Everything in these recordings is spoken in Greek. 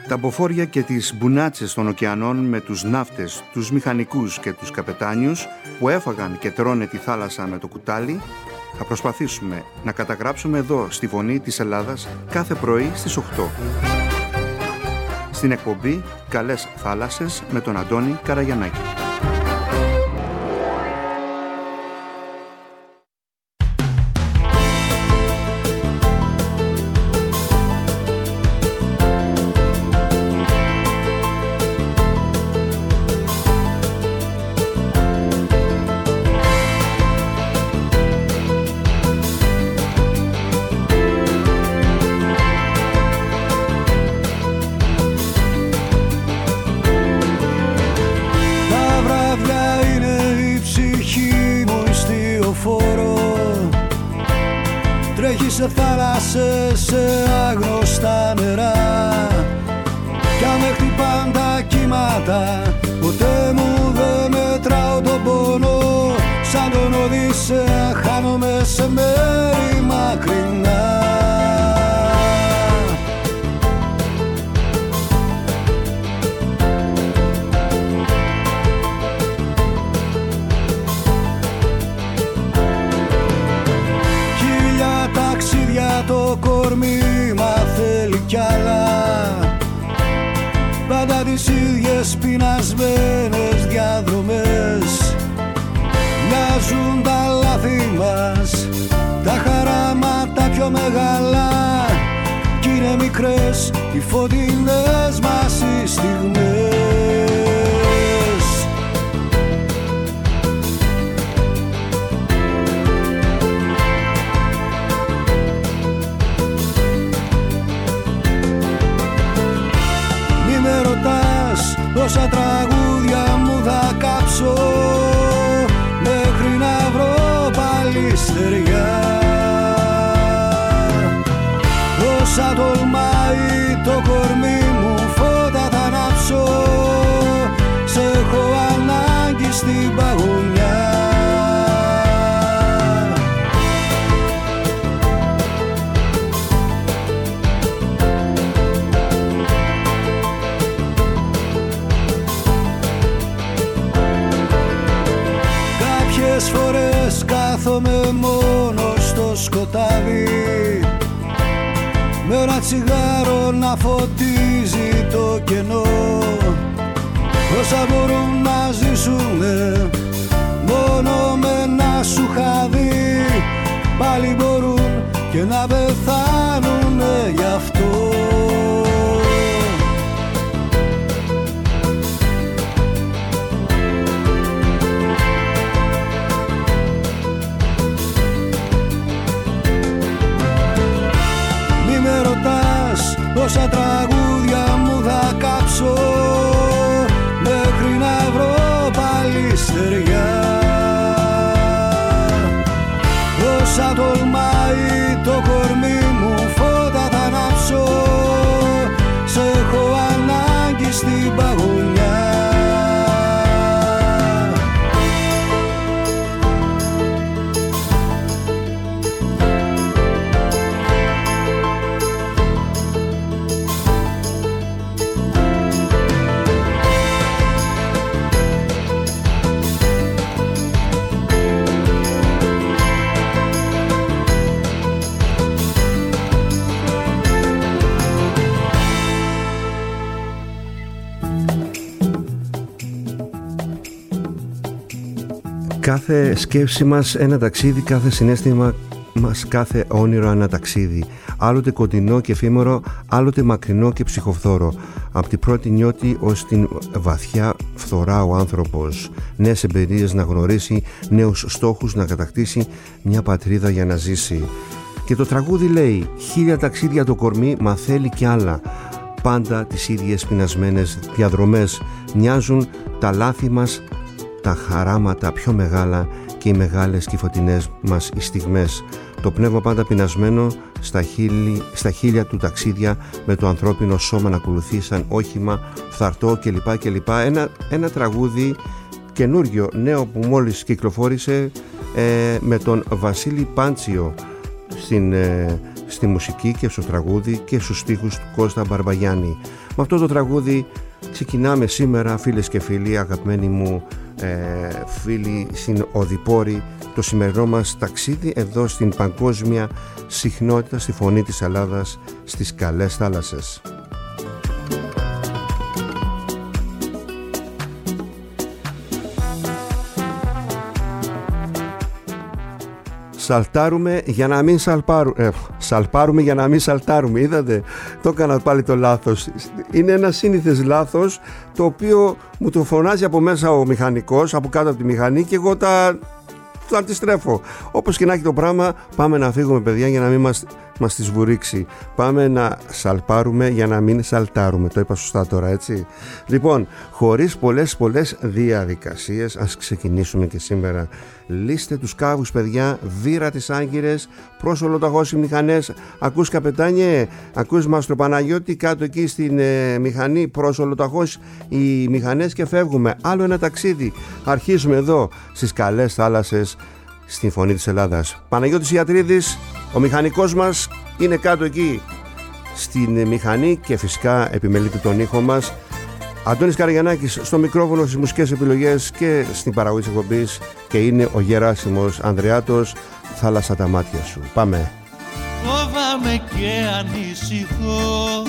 Τα μποφόρια και τις μπουνάτσες των ωκεανών με τους ναύτες, τους μηχανικούς και τους καπετάνιους που έφαγαν και τρώνε τη θάλασσα με το κουτάλι, θα προσπαθήσουμε να καταγράψουμε εδώ στη Φωνή της Ελλάδας κάθε πρωί στις 8. Στην εκπομπή «Καλές θάλασσες» με τον Αντώνη Καραγιαννάκη. Σε θάλασσες, σε άγνωστα νερά κι αν με χτυπάν τα κύματα, ποτέ μου δεν μετράω τον πόνο. Σαν τον Οδύσσεα χάνομαι σε μέρη μακρινά. Το κορμί μα θέλει κι άλλα, πάντα τις ίδιες πεινασμένες διαδρομές. Μοιάζουν τα λάθη μας, τα χαράματα πιο μεγάλα κι είναι μικρές οι φωτεινές μας οι στιγμές. Πόσα τραγούδια μου θα κάψω μέχρι να βρω πάλι στεριά. Όσα τολμάει το κορμί μου φώτα θα ανάψω, σε έχω ανάγκη στην παγωνιά. Κάποιες φορές κάθομαι μόνο στο σκοτάδι, με ένα τσιγάρο να φωτίζει το κενό. Όσα μπορούν να ζήσουνε μόνο με ένα σουχαδί, πάλι μπορούν και να πεθάνουνε γι' αυτό. Πόσα τραγούδια μου θα κάψω μέχρι να βρω πάλι στεριά. Όσα τολμάει το κορμί μου φώτα θα ανάψω, σε έχω ανάγκη στην παγωνιά. Κάθε σκέψη μας ένα ταξίδι, κάθε συναίσθημα μας, κάθε όνειρο ένα ταξίδι. Άλλοτε κοντινό και εφήμερο, άλλοτε μακρινό και ψυχοφθόρο. Από την πρώτη νιώτη ως την βαθιά φθορά ο άνθρωπος. Νέες εμπειρίες να γνωρίσει, νέους στόχους να κατακτήσει, μια πατρίδα για να ζήσει. Και το τραγούδι λέει: 1000 ταξίδια το κορμί, μα θέλει κι άλλα. Πάντα τις ίδιες πεινασμένες διαδρομές. Μοιάζουν τα λάθη μας, τα χαράματα πιο μεγάλα και οι μεγάλες και οι φωτεινές μας οι στιγμές. Το πνεύμα πάντα πεινασμένο στα χείλια του ταξίδια, με το ανθρώπινο σώμα να ακολουθεί σαν όχημα φθαρτό κλπ. Ένα τραγούδι καινούριο, νέο, που μόλις κυκλοφόρησε με τον Βασίλη Πάντσιο στη μουσική και στο τραγούδι και στους στίχους του Κώστα Μπαρμπαγιάννη. Με αυτό το τραγούδι ξεκινάμε σήμερα, φίλες και φίλοι, αγαπημένοι μου φίλοι συνοδοιπόροι, το σημερινό μας ταξίδι εδώ στην παγκόσμια συχνότητα, στη φωνή της Ελλάδας, στις καλές θάλασσες. Σαλτάρουμε για να μην σαλπάρουμε για να μην σαλτάρουμε. Είδατε, το έκανα πάλι το λάθος. Είναι ένα σύνηθες λάθος, το οποίο μου το φωνάζει από μέσα ο μηχανικός, από κάτω από τη μηχανή, και εγώ τα αντιστρέφω. Όπως και να έχει το πράγμα, πάμε να φύγουμε, παιδιά, για να μην μας τη σβουρίξει. Πάμε να σαλπάρουμε για να μην σαλτάρουμε. Το είπα σωστά τώρα, έτσι? Λοιπόν, χωρίς πολλές διαδικασίες, ας ξεκινήσουμε και σήμερα. Λύστε τους κάβους, παιδιά, βήρα τις άγκυρες, προς ολοταχώς οι μηχανές. Ακούς, καπετάνιε, ακούς, Μάστρο Παναγιώτη, κάτω εκεί στην μηχανή, προς ολοταχώς οι μηχανές, και φεύγουμε. Άλλο ένα ταξίδι. Αρχίζουμε εδώ στις καλές θάλασσες, στην φωνή της Ελλάδας. Παναγιώτης Ιατρίδης, ο μηχανικός μας, είναι κάτω εκεί στην μηχανή και φυσικά επιμελείται τον ήχο μας. Αντώνης Καραγιαννάκης στο μικρόφωνο, στις μουσικές επιλογές και στην παραγωγή της εκπομπής, και είναι ο Γεράσιμος Ανδρεάτος. Θάλασσα τα μάτια σου. Πάμε. Φοβάμαι και ανησυχώ,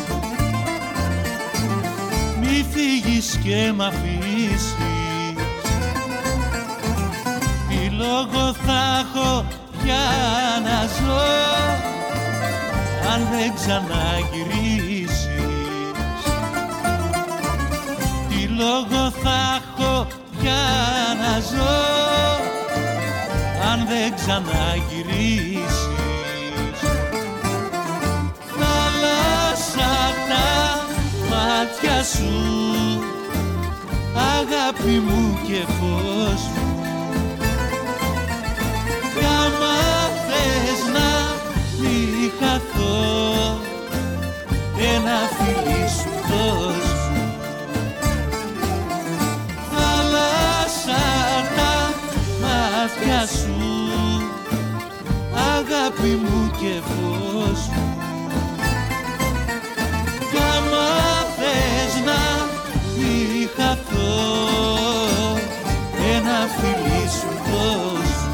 μη φύγεις και μ' αφήσεις. Τι λόγο θα έχω για να ζω αν δεν ξαναγυρίσεις? Τι λόγο θα έχω για να ζω αν δεν ξαναγυρίσεις? Θάλασσα τα μάτια σου, αγάπη μου και φως μου, άμα θες να μη χαθώ, ένα φιλί σου δώσ' μου. Θάλασσα τα μάτια σου, αγάπη μου και φως μου, κι άμα θες να μη χαθώ, ένα φιλί σου δώσ' μου.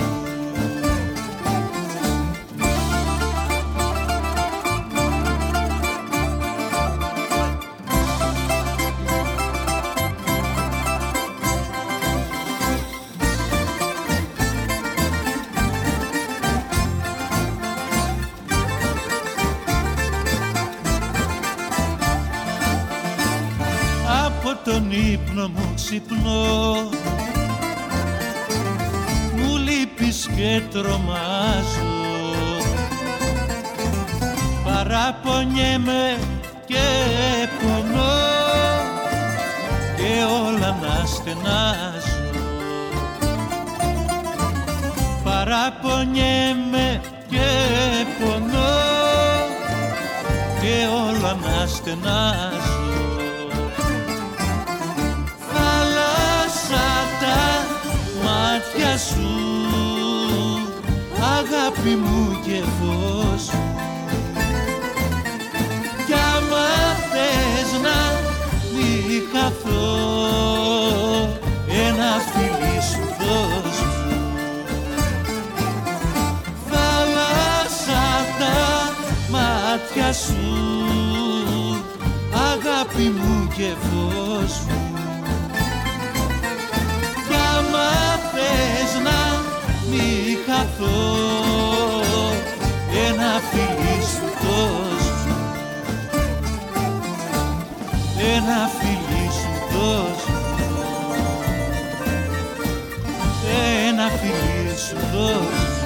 Τον ύπνο μου ξυπνώ, μου λείπεις και τρομάζω, παραπονιέμαι και πονώ και όλα να στενάζω. Παραπονιέμαι και πονώ και όλα να στενάζω. Τα μάτια σου, αγάπη μου και φως μου, κι άμα θες να μη χαθώ, ένα φιλί σου δώσ' μου. Θάλασσα τα μάτια σου, αγάπη μου και φως μου, άμα θες να μη χαθώ, ένα φιλί σου δώσ' μου, ένα φιλί σου δώσ' μου, ένα φιλί σου δώσ' μου.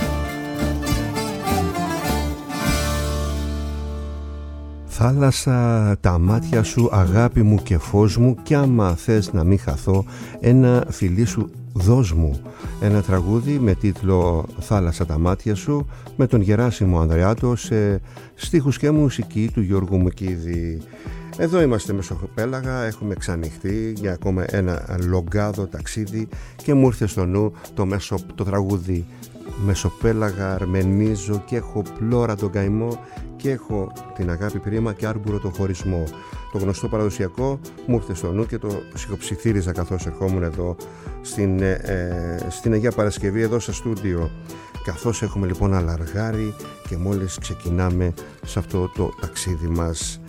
Θάλασσα τα μάτια σου, αγάπη μου και φως μου, κι άμα θες να μην χαθώ, ένα φιλί σου δώσ' μου. Ένα τραγούδι με τίτλο «Θάλασσα τα μάτια σου», με τον Γεράσιμο Ανδρεάτο, σε στίχους και μουσική του Γιώργου Μουκίδη. Εδώ είμαστε Μεσοπέλαγα, έχουμε ξανοιχτεί για ακόμα ένα λογκάδο ταξίδι και μου ήρθε στο νου το τραγούδι μεσοπέλαγα αρμενίζω και έχω πλώρα τον καημό και έχω την αγάπη πρίμα και άρμπουρο το χωρισμό. Το γνωστό παραδοσιακό μου ήρθε στο νου και το σιγοψιθύριζα καθώς ερχόμουν εδώ στην Αγία Παρασκευή, εδώ στο στούντιο, καθώς έχουμε λοιπόν αλαργάρει και μόλις ξεκινάμε σε αυτό το ταξίδι μας.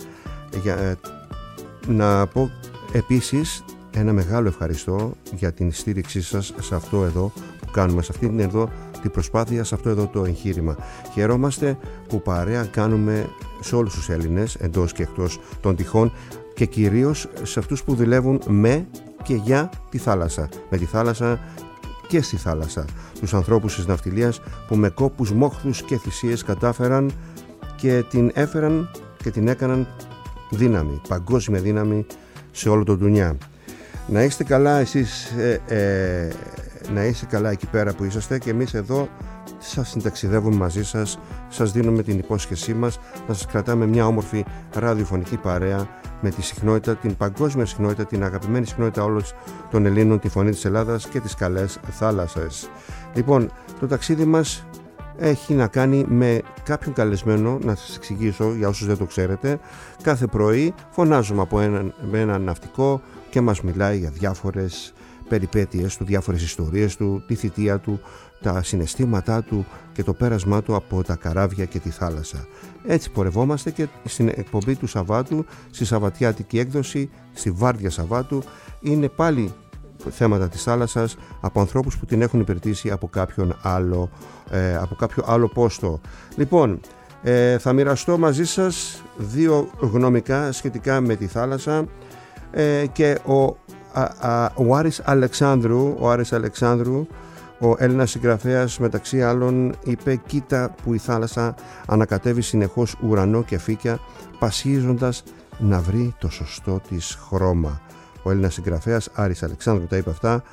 Να πω επίσης ένα μεγάλο ευχαριστώ για την στήριξή σας σε αυτό εδώ που κάνουμε, σε αυτή την εδώ την προσπάθεια, σε αυτό εδώ το εγχείρημα. Χαιρόμαστε που παρέα κάνουμε σε όλους τους Έλληνες εντός και εκτός των τυχών και κυρίως σε αυτούς που δουλεύουν με και για τη θάλασσα, με τη θάλασσα και στη θάλασσα, τους ανθρώπους της ναυτιλίας που με κόπους, μόχθους και θυσίες κατάφεραν και την έφεραν και την έκαναν δύναμη, παγκόσμια δύναμη σε όλο το ντουνιά. Να είστε καλά εσείς, να είστε καλά εκεί πέρα που είσαστε και εμείς εδώ σας συνταξιδεύουμε μαζί σας, σας δίνουμε την υπόσχεσή μας να σας κρατάμε μια όμορφη ραδιοφωνική παρέα με τη συχνότητα, την παγκόσμια συχνότητα, την αγαπημένη συχνότητα όλων των Ελλήνων, τη φωνή της Ελλάδας και τις καλές θάλασσες. Λοιπόν, το ταξίδι μας έχει να κάνει με κάποιον καλεσμένο, να σας εξηγήσω για όσους δεν το ξέρετε. Κάθε πρωί φωνάζουμε από έναν ναυτικό και μας μιλάει για διάφορες περιπέτειες του, διάφορες ιστορίες του, τη θητεία του, τα συναισθήματά του και το πέρασμά του από τα καράβια και τη θάλασσα. Έτσι πορευόμαστε και στην εκπομπή του Σαββάτου, στη Σαββατιάτικη έκδοση, στη Βάρδια Σαββάτου, είναι πάλι θέματα της θάλασσας από ανθρώπους που την έχουν υπηρετήσει από κάποιο άλλο πόστο. Λοιπόν, θα μοιραστώ μαζί σας δύο γνωμικά σχετικά με τη θάλασσα και ο Άρης Αλεξάνδρου, ο Έλληνας συγγραφέας, μεταξύ άλλων είπε: «Κοίτα που η θάλασσα ανακατεύει συνεχώς ουρανό και φύκια, πασχίζοντας να βρει το σωστό της χρώμα». Ο Έλληνας συγγραφέας Άρης Αλεξάνδρου τα είπε αυτά.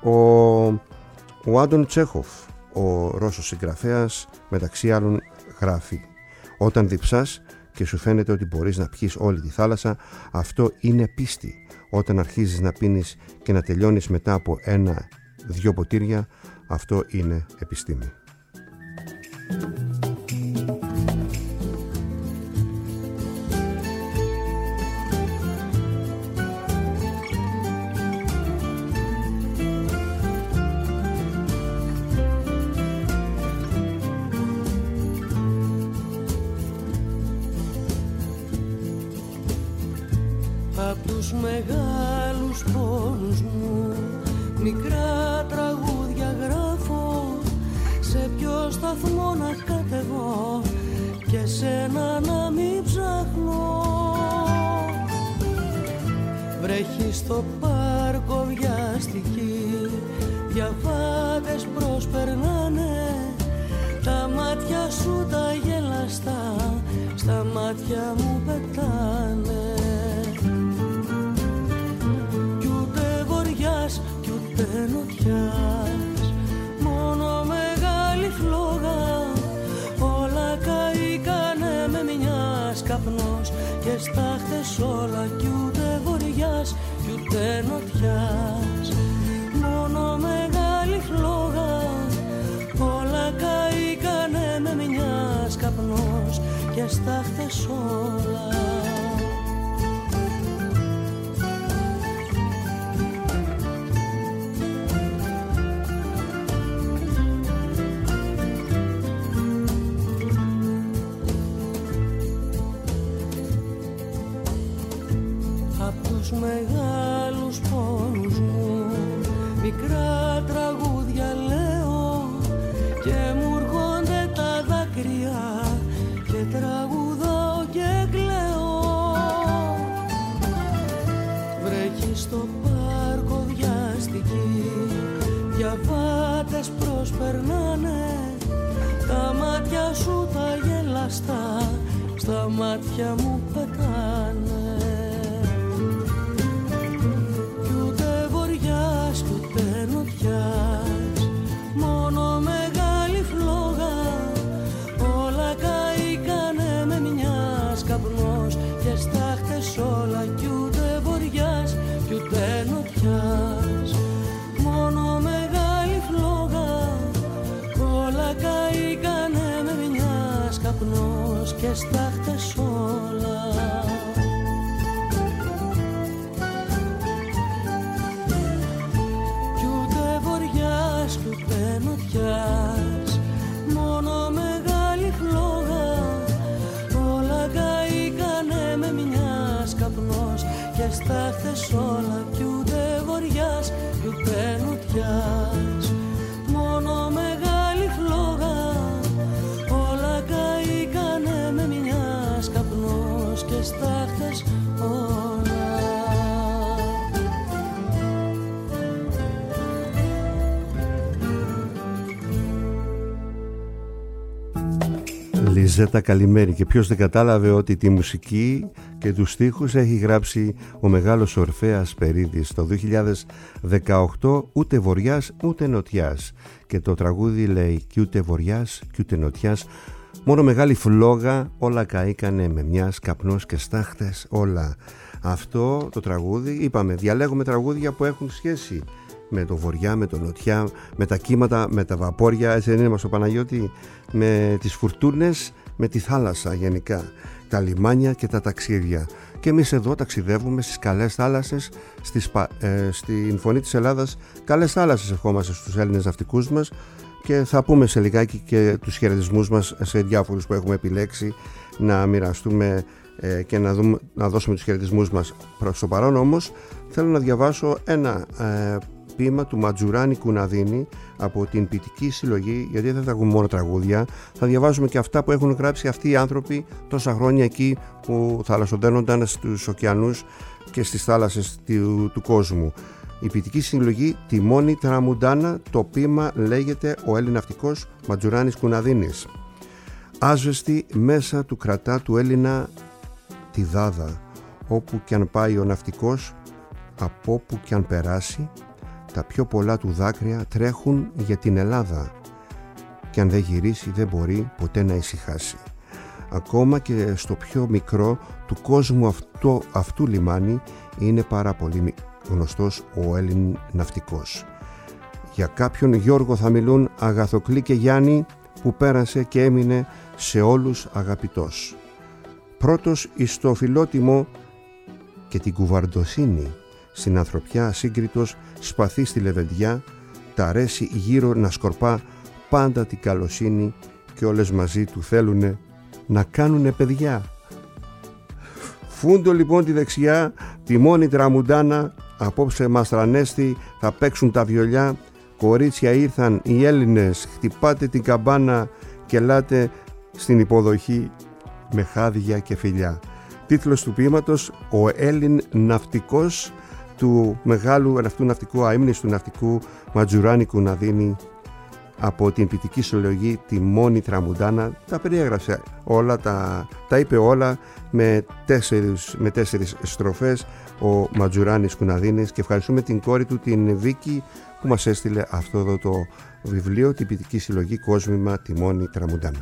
Ο Άντων Τσέχοφ, ο Ρώσος συγγραφέας, μεταξύ άλλων γράφει: «Όταν διψάς και σου φαίνεται ότι μπορείς να πιείς όλη τη θάλασσα, αυτό είναι πίστη. Όταν αρχίζεις να πίνεις και να τελειώνεις μετά από 1-2 ποτήρια, αυτό είναι επιστήμη». Απ' τους μεγάλους πόνους μου μικρά τραγούδια γράφω, σε ποιο σταθμό να κατεβώ και σένα να μην ψάχνω. Βρέχει στο πάρκο βιαστική, διαβάτες προσπερνάνε, τα μάτια σου τα γελαστά στα μάτια μου πετάνε. Κι ούτε νοτιάς, μόνο μεγάλη φλόγα, όλα καήκανε με μιας καπνός και στάχτες όλα. Κι ούτε βοριάς, κι ούτε νοτιάς, μόνο μεγάλη φλόγα, όλα καήκανε με μιας καπνός και στάχτες όλα. Μεγάλους πόνους μου μικρά τραγούδια λέω και μου έρχονται τα δάκρυα και τραγουδάω και κλαίω. Βρέχει στο πάρκο βιαστική, διαβάτες προσπερνάνε, τα μάτια σου τα γελαστά στα μάτια μου πετάνε. Μόνο μεγάλη φλόγα, όλα καήκανε με μιας καπνός και στάχτες όλα. Κι ούτε βοριάς, κι ούτε νοτιάς, μόνο μεγάλη φλόγα, όλα και στάχτες όλα. Κι ούτε βοριάς κι ούτε νοτιάς, μόνο μεγάλη φλόγα. Όλα καήκανε με μιας καπνός και στάχτες όλα. Κι ούτε βοριάς κι ούτε νοτιάς, μόνο μεγάλη φλόγα. Όλα καήκανε με μιας καπνός και στάχτες όλα. Λιζέτα, καλημέρι. Και ποιος δεν κατάλαβε ότι τη μουσική και τους στίχους έχει γράψει ο μεγάλος Ορφέας Περίδης το 2018, ούτε βοριάς ούτε νοτιάς. Και το τραγούδι λέει κι ούτε βοριάς κι ούτε νοτιάς, μόνο μεγάλη φλόγα, όλα καήκανε με μιας καπνός και στάχτες όλα. Αυτό το τραγούδι, είπαμε, διαλέγουμε τραγούδια που έχουν σχέση με το βοριά, με το νοτιά, με τα κύματα, με τα βαπόρια, έτσι δεν είναι μας ο Παναγιώτη, με τις φουρτούνες, με τη θάλασσα γενικά, τα λιμάνια και τα ταξίδια. Και εμείς εδώ ταξιδεύουμε στις καλές θάλασσες, στην Φωνή της Ελλάδας, καλές θάλασσες ευχόμαστε στους Έλληνες ναυτικούς μας, και θα πούμε σε λιγάκι και τους χαιρετισμούς μας σε διάφορους που έχουμε επιλέξει να μοιραστούμε και να δώσουμε τους χαιρετισμούς μας. Προς το παρόν όμως θέλω να διαβάσω ένα ποίημα του Ματζουράνη Κουναδίνη από την ποιητική συλλογή, γιατί δεν θα ακούμε μόνο τραγούδια, θα διαβάζουμε και αυτά που έχουν γράψει αυτοί οι άνθρωποι τόσα χρόνια εκεί που θαλασσοδένονταν στους ωκεανούς και στις θάλασσες του κόσμου. Η ποιητική συλλογή Τιμόνι Τραμουντάνα, το ποίημα λέγεται «Ο Έλληναυτικός Ματζουράνης Κουναδίνης». Άσβεστη μέσα του κρατά του Έλληνα τη δάδα, όπου κι αν πάει ο ναυτικός, από όπου κι αν περάσει, τα πιο πολλά του δάκρυα τρέχουν για την Ελλάδα, κι αν δεν γυρίσει δεν μπορεί ποτέ να ησυχάσει. Ακόμα και στο πιο μικρό του κόσμου αυτού λιμάνι είναι πάρα πολύ γνωστός ο Έλλην ναυτικός. Για κάποιον Γιώργο θα μιλούν Αγαθοκλή και Γιάννη, που πέρασε και έμεινε σε όλους αγαπητός. Πρώτος εις το φιλότιμο και την κουβαρντοσύνη, στην ανθρωπιά σύγκριτος, σπαθί στη λεβεντιά, τα αρέσει γύρω να σκορπά πάντα την καλοσύνη, και όλες μαζί του θέλουνε να κάνουνε παιδιά. Φούντο λοιπόν τη δεξιά, Τιμόνι Τραμουντάνα, απόψε Μαστρανέστη θα παίξουν τα βιολιά. Κορίτσια ήρθαν οι Έλληνες, χτυπάτε την καμπάνα και ελάτε στην υποδοχή με χάδια και φιλιά. Τίτλος του ποίηματος «Ο Έλλην ναυτικός», του μεγάλου αυτού ναυτικού, αείμνηστου ναυτικού Ματζουράνη Κουναδίνη, από την ποιητική συλλογή Τιμόνι Τραμουντάνα. Τα περιέγραψε όλα, τα είπε όλα με τέσσερις στροφές ο Ματζουράνης Κουναδίνης, και ευχαριστούμε την κόρη του, την Βίκη, που μας έστειλε αυτό εδώ το βιβλίο, την ποιητική συλλογή Κόσμημα Τιμόνι Τραμουντάνα.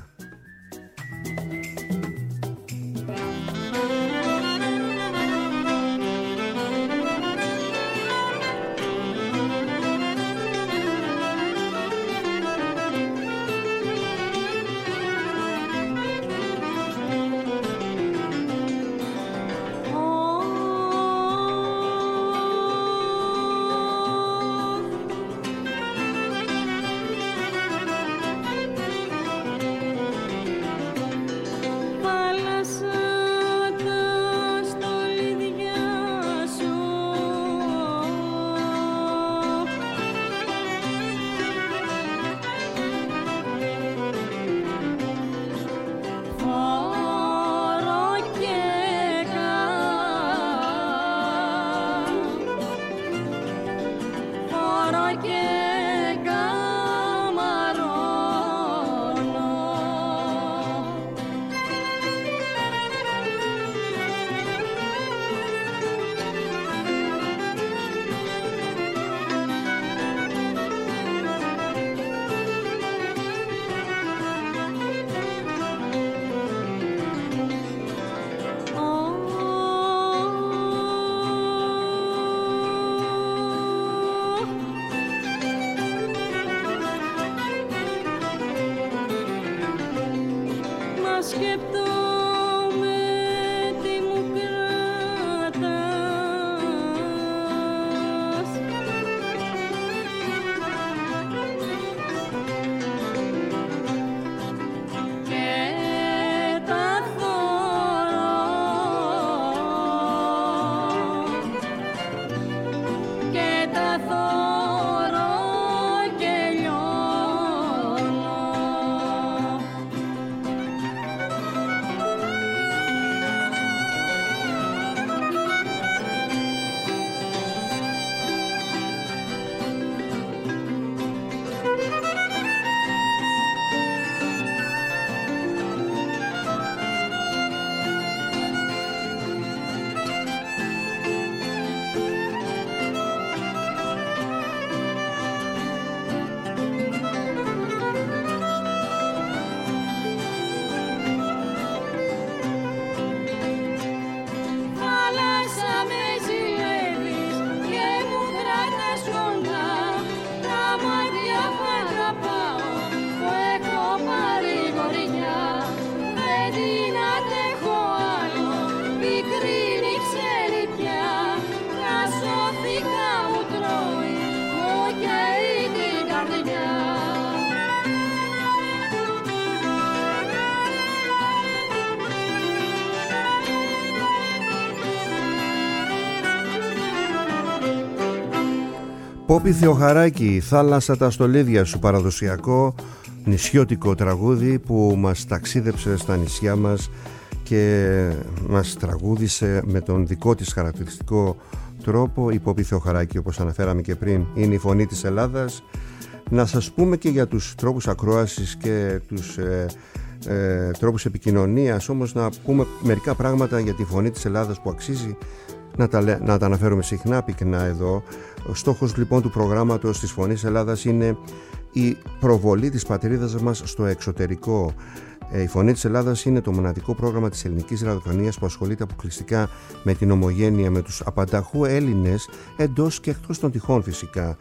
Πόπη Θεοχαράκη, «Θάλασσα τα στολίδια σου», παραδοσιακό νησιώτικο τραγούδι που μας ταξίδεψε στα νησιά μας και μας τραγούδισε με τον δικό της χαρακτηριστικό τρόπο. Η Πόπη Θεοχαράκη, όπως αναφέραμε και πριν, είναι η φωνή της Ελλάδας. Να σας πούμε και για τους τρόπους ακρόασης και τους τρόπους επικοινωνίας, όμως να πούμε μερικά πράγματα για τη φωνή της Ελλάδας που αξίζει να τα αναφέρουμε συχνά πυκνά εδώ. Ο στόχος λοιπόν του προγράμματος της Φωνής Ελλάδας είναι η προβολή της πατρίδας μας στο εξωτερικό. Η Φωνή της Ελλάδας είναι το μοναδικό πρόγραμμα της ελληνικής ραδιοφωνίας που ασχολείται αποκλειστικά με την ομογένεια, με τους απανταχού Έλληνες εντός και εκτός των τυχών φυσικά.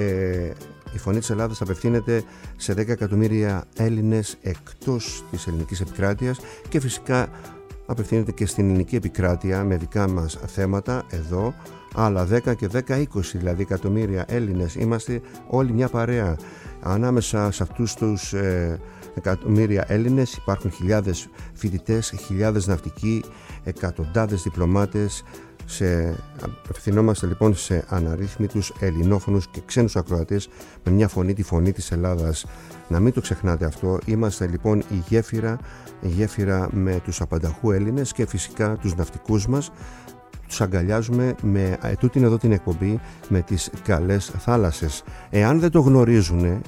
Η Φωνή της Ελλάδας απευθύνεται σε 10 εκατομμύρια Έλληνες εκτός της ελληνικής επικράτειας και φυσικά απευθύνεται και στην ελληνική επικράτεια με δικά μας θέματα εδώ. Άλλα 10 και 10, 20 δηλαδή εκατομμύρια Έλληνες. Είμαστε όλοι μια παρέα. Ανάμεσα σε αυτούς τους εκατομμύρια Έλληνες υπάρχουν χιλιάδες φοιτητές, χιλιάδες ναυτικοί, εκατοντάδες διπλωμάτες. Απευθυνόμαστε λοιπόν σε αναρρύθμιτους ελληνόφωνους και ξένους ακροατές με μια φωνή, τη φωνή της Ελλάδας. Να μην το ξεχνάτε αυτό. Είμαστε λοιπόν η γέφυρα με τους απανταχού Έλληνες και φυσικά τους ναυτικούς μας. Τους αγκαλιάζουμε με τούτην εδώ την εκπομπή με τις καλές θάλασσες. Εάν δεν το γνωρίζουν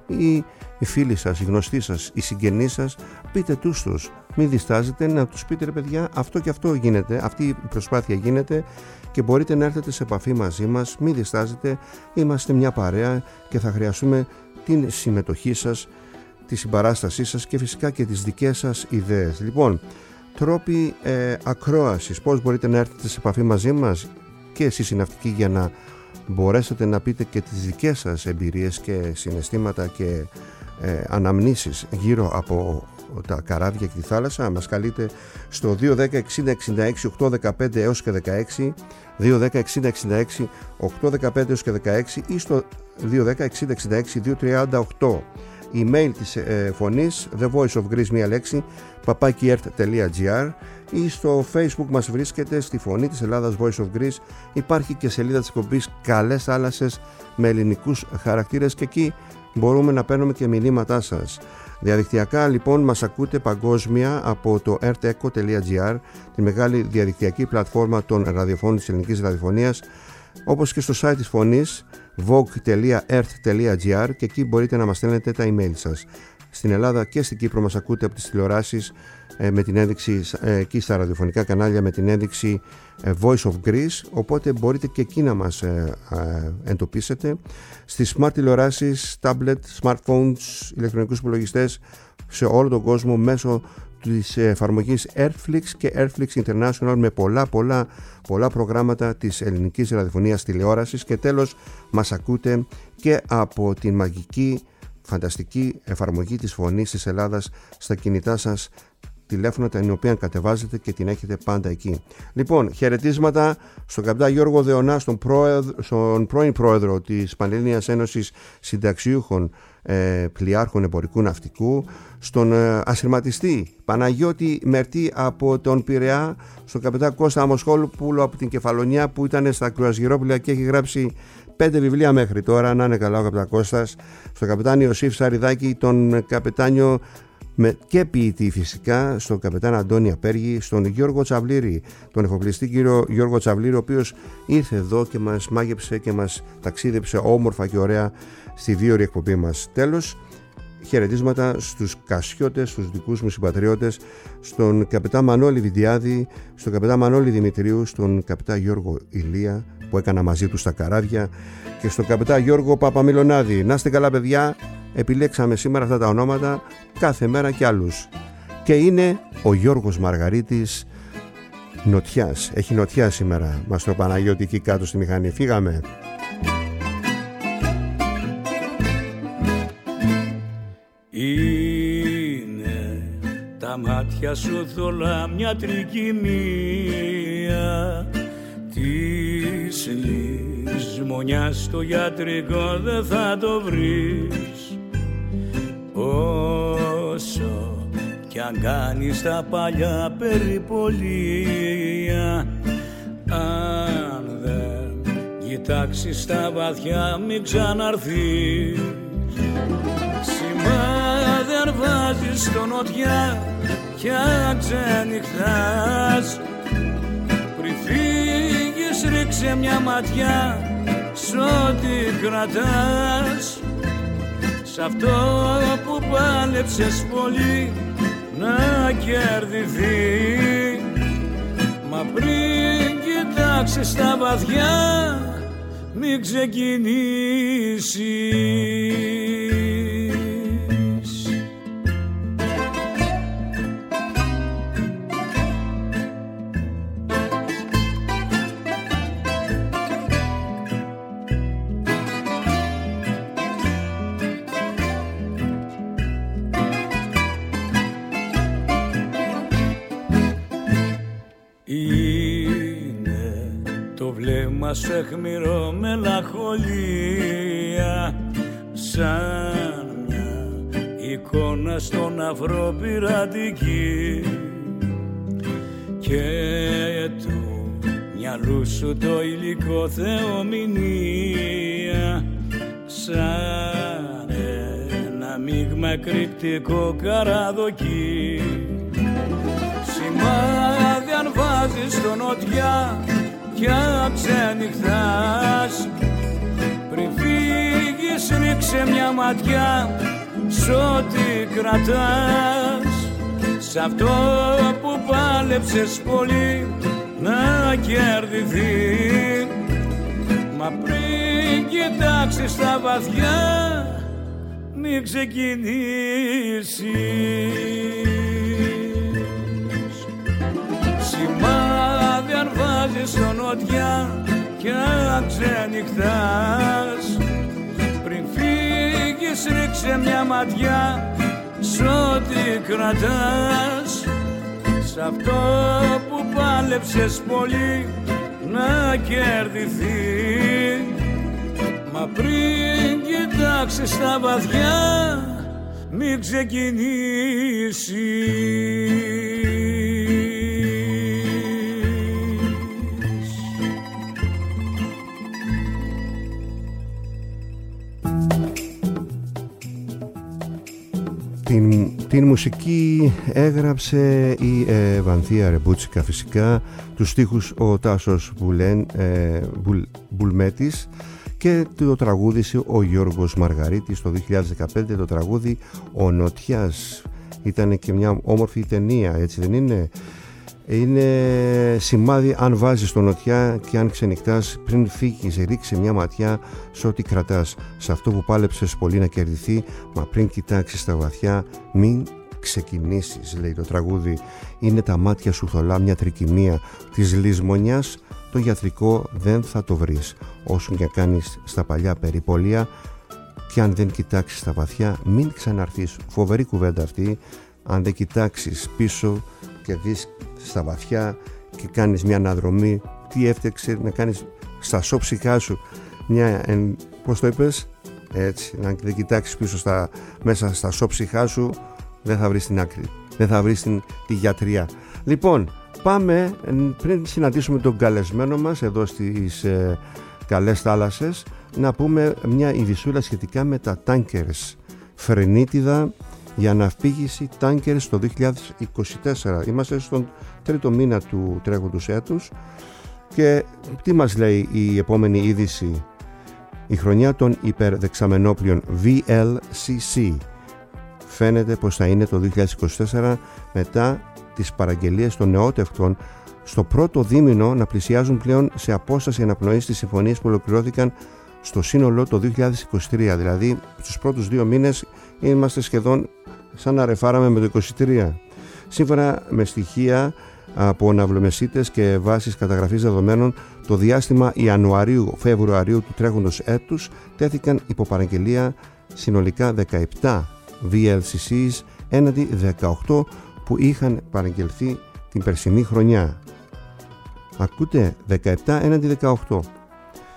οι φίλοι σας, οι γνωστοί σας, οι συγγενείς σας, πείτε τους. Μην διστάζετε να τους πείτε, ρε παιδιά, αυτό και αυτό γίνεται, αυτή η προσπάθεια γίνεται και μπορείτε να έρθετε σε επαφή μαζί μας. Μην διστάζετε, είμαστε μια παρέα και θα χρειαστούμε την συμμετοχή σας, τη συμπαράστασή σας και φυσικά και τις δικές σας ιδέες. Λοιπόν, τρόποι ακρόασης, πώς μπορείτε να έρθετε σε επαφή μαζί μας και εσείς οι ναυτικοί για να μπορέσετε να πείτε και τις δικές σας εμπειρίες και συναισθήματα και αναμνήσεις γύρω από τα καράβια και τη θάλασσα. Μας καλείτε στο 210 60 66 815 έως και 16, 210 60 66 815 έως και 16 ή στο 210 60 66 238. Email της φωνής The Voice of Greece, μία λέξη, @earth.gr, ή στο Facebook μας βρίσκεται στη Φωνή της Ελλάδας Voice of Greece. Υπάρχει και σελίδα της εκπομπής Καλές Θάλασσες με ελληνικούς χαρακτήρες και εκεί μπορούμε να παίρνουμε και μηνύματά σας. Διαδικτυακά λοιπόν μας ακούτε παγκόσμια από το earthecho.gr, τη μεγάλη διαδικτυακή πλατφόρμα των ραδιοφώνων της ελληνικής ραδιοφωνίας, όπως και στο site της Φωνής vogue.earth.gr, και εκεί μπορείτε να μας στέλνετε τα email σας. Στην Ελλάδα και στην Κύπρο μας ακούτε από τις τηλεοράσεις με την ένδειξη, εκεί στα ραδιοφωνικά κανάλια με την ένδειξη Voice of Greece, οπότε μπορείτε και εκεί να μας εντοπίσετε. Στις smart τηλεοράσεις, tablet, smartphones, ηλεκτρονικούς υπολογιστές σε όλο τον κόσμο μέσω της εφαρμογής Airflix και Airflix International με πολλά προγράμματα της ελληνικής ραδιοφωνίας τηλεόρασης. Και τέλος μας ακούτε και από την μαγική, φανταστική εφαρμογή της Φωνής της Ελλάδας στα κινητά σας τηλέφωνα, την οποία κατεβάζετε και την έχετε πάντα εκεί. Λοιπόν, χαιρετίσματα στον καπιτά Γιώργο Δεωνά, στον πρώην πρόεδρο της Πανελλήνιας Ένωσης Συνταξιούχων Πλοιάρχων Εμπορικού Ναυτικού, στον ασυρματιστή Παναγιώτη Μερτή από τον Πειραιά, στον καπιτά Κώστα Αμοσχόλουπουλο από την Κεφαλονιά που ήταν στα κρουαζιερόπλοια και έχει γράψει 5 βιβλία μέχρι τώρα, να είναι καλά ο καπιτά Κώστας, στον καπιτάν Ιωσήφ Σαριδάκη, τον καπετάνιο και ποιητή φυσικά, στον καπετάν Αντώνη Απέργη, στον Γιώργο Τσαβλήρη, τον εφοπλιστή κύριο Γιώργο Τσαβλήρη, ο οποίος ήρθε εδώ και μας μάγεψε και μας ταξίδεψε όμορφα και ωραία στη 2ωρη εκπομπή μας. Τέλος, χαιρετίσματα στους Κασιώτες, στους δικούς μου συμπατριώτες, στον καπετάν Μανώλη Βιντιάδη, στον καπετάν Μανώλη Δημητρίου, στον καπετάν Γιώργο Ηλία που έκανα μαζί του στα καράβια και στον καπετάν Γιώργο Παπαμιλονάδη. Να είστε καλά παιδιά, επιλέξαμε σήμερα αυτά τα ονόματα, κάθε μέρα και άλλους. Και είναι ο Γιώργος Μαργαρίτης Νοτιάς, έχει νοτιά σήμερα, μας το Παναγιώτη εκεί κάτω στη μηχανή. Φύγαμε. Είναι τα μάτια σου θολά μια τρικυμία της λησμονιάς στο γιατρικό δεν θα το βρεις. Όσο κι αν κάνεις τα παλιά περιπολία, αν δεν κοιτάξεις στα βαθιά μην ξαναρθείς. Σημάδι αν βάζεις στο νοτιά κι αν ξενυχτάς, πριν φύγεις ρίξε μια ματιά σ' ό,τι κρατάς, σ' αυτό που πάλεψες πολύ να κερδιθεί. Μα πριν κοιτάξεις τα βαθιά μην ξεκινήσεις. Σου αιχμηρό μελαγχολία, σαν μια εικόνα στον αφρό πειρατική, και του μυαλού σου το υλικό θεομηνία, σαν ένα μείγμα εκρηκτικό καραδοκί. Σημάδι αν βάζεις στο νοτιά κι αν ξενυχτάς, πριν φύγεις ρίξε μια ματιά σ' ό,τι κρατάς, σ' αυτό που πάλεψες πολύ να κερδιθεί. Μα πριν κοιτάξεις τα βαθιά μην ξεκινήσεις. Σημάδι αν βάζεις στο νοτιά κι αν ξενυχτάς, πριν φύγεις ρίξε μια ματιά σ' ό,τι κρατάς, σ' αυτό που πάλεψες πολύ να κερδιθεί. Μα πριν κοιτάξεις τα βαθιά μην ξεκινήσεις. Την μουσική έγραψε η Βανθία Ρεμπούτσικα φυσικά, τους στίχους ο Τάσος Μπουλμέτης και το τραγούδισε ο Γιώργος Μαργαρίτης το 2015, το τραγούδι «Ο Νοτιάς». Ήταν και μια όμορφη ταινία, έτσι δεν είναι? Είναι σημάδι αν βάζεις το νοτιά και αν ξενυχτάς, πριν φύγεις ρίξε μια ματιά σε ό,τι κρατάς, σε αυτό που πάλεψες πολύ να κερδιθεί. Μα πριν κοιτάξεις τα βαθιά μην ξεκινήσεις, λέει το τραγούδι. Είναι τα μάτια σου θολά, μια τρικυμία της λησμονιάς, το γιατρικό δεν θα το βρεις. Όσο και κάνεις στα παλιά περιπολία και αν δεν κοιτάξεις τα βαθιά μην ξαναρθείς. Φοβερή κουβέντα αυτή. Αν δεν κοιτάξεις πίσω και δεις στα βαθιά και κάνεις μια αναδρομή, τι έφτιαξε να κάνεις στα σώψυχά σου μια, πώς το είπες, έτσι, να δεν κοιτάξεις πίσω μέσα στα σώψυχά σου, δεν θα βρεις την άκρη, δεν θα βρεις τη γιατριά. Λοιπόν, πάμε, πριν συναντήσουμε τον καλεσμένο μας εδώ στις καλές θάλασσες, να πούμε μια ειδησούλα σχετικά με τα tankers. Φρενίτιδα για ναυπήγηση tankers το 2024. Είμαστε στον τρίτο μήνα του τρέχοντος έτους και τι μας λέει η επόμενη είδηση? Η χρονιά των υπερδεξαμενόπλων VLCC φαίνεται πως θα είναι το 2024, μετά τις παραγγελίες των νεότευτων στο πρώτο δίμηνο να πλησιάζουν πλέον σε απόσταση αναπνοής τις συμφωνίες που ολοκληρώθηκαν στο σύνολο το 2023. Δηλαδή στους πρώτους 2 μήνες είμαστε σχεδόν σαν να ρεφάραμε με το 2023. Σύμφωνα με στοιχεία από ναυλομεσίτες και βάσεις καταγραφής δεδομένων, το διάστημα Ιανουαρίου-Φεβρουαρίου του τρέχοντος έτους τέθηκαν υπό παραγγελία συνολικά 17 VLCCs έναντι 18 που είχαν παραγγελθεί την περσινή χρονιά. Ακούτε, 17 έναντι 18.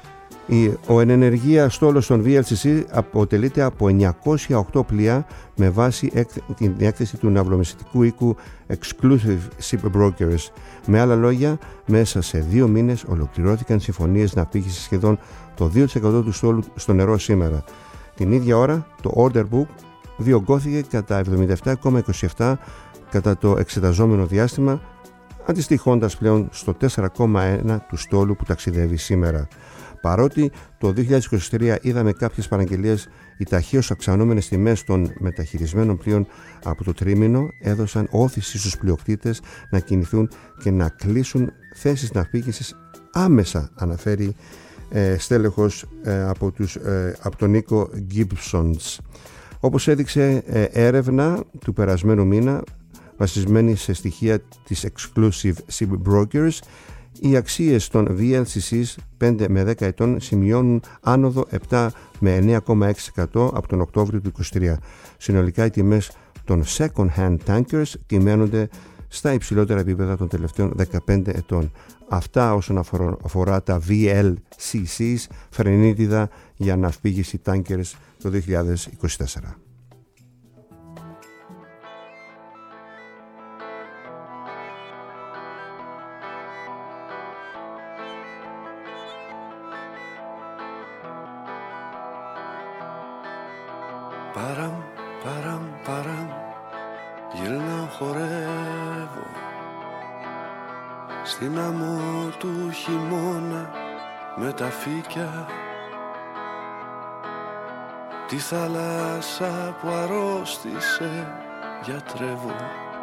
Ο εν ενεργεία στόλος των VLCC αποτελείται από 908 πλοία με βάση την έκθεση του ναυλομεσητικού οίκου Exclusive Shipbrokers. Με άλλα λόγια, μέσα σε 2 μήνες ολοκληρώθηκαν συμφωνίες ναυπήγησης σχεδόν το 2% του στόλου στο νερό σήμερα. Την ίδια ώρα, το order book διωγγώθηκε κατά 77,27 κατά το εξεταζόμενο διάστημα, αντιστοιχώντας πλέον στο 4,1 του στόλου που ταξιδεύει σήμερα. Παρότι το 2023 είδαμε κάποιες παραγγελίες, οι ταχαίως αυξανόμενες τιμές των μεταχειρισμένων πλοίων από το τρίμηνο έδωσαν όθηση στους πλειοκτήτες να κινηθούν και να κλείσουν θέσεις ναυπήγησης άμεσα, αναφέρει στέλεχος από τον οίκο Gibsons. Όπως έδειξε έρευνα του περασμένου μήνα, βασισμένη σε στοιχεία της Exclusive Shipbrokers, οι αξίες των VLCCs 5 με 10 ετών σημειώνουν άνοδο 7 με 9,6% από τον Οκτώβριο του 2023. Συνολικά οι τιμές των second-hand tankers κυμαίνονται στα υψηλότερα επίπεδα των τελευταίων 15 ετών. Αυτά όσον αφορά τα VLCCs, φρενίτιδα για ναυπήγηση tankers το 2024. Παραμ, γυρνάω, χορεύω στην άμμο του χειμώνα με τα φύκια, τη θάλασσα που αρρώστησε γιατρεύω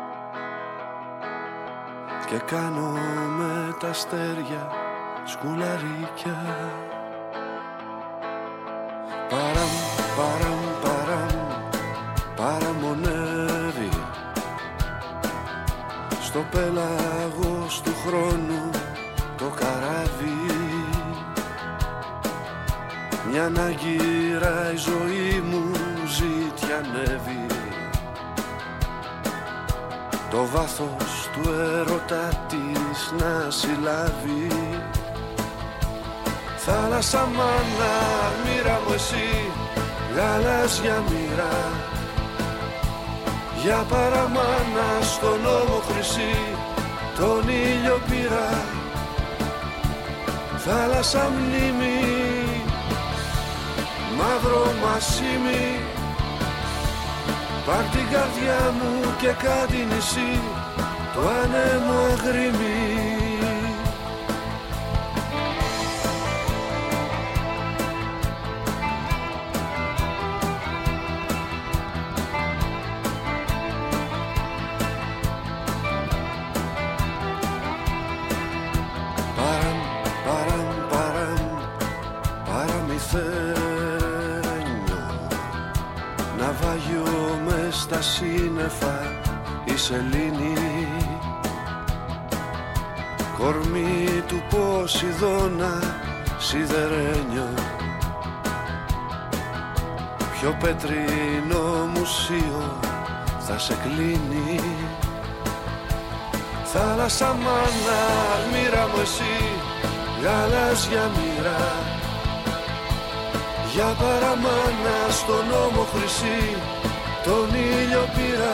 και κάνω με τα αστέρια σκουλαρίκια. Παραμονεύει στο πέλαγος του χρόνου το καράβι, μια αναγκύρα η ζωή μου ζητιανεύει, το βάθος του έρωτα της να συλλάβει. Θάλασσα μάνα, μοίρα μου εσύ, γαλάζια μοίρα, για παραμάνα στον ώμο χρυσή, τον ήλιο πήρα. Θάλασσα μνήμη, μαύρο μασίμι, πάρ' την καρδιά μου και κάτι νησί, το άνεμο αγρίμι. Σύννεφα η σελήνη, κορμί του Ποσειδώνα σιδερένιο, πιο πετρινό μουσείο θα σε κλείνει. Θάλασσα μάνα, μοίρα μου εσύ, γαλάζια μοίρα, για παραμάνα στον ώμο χρυσή, τον ήλιο πήρα.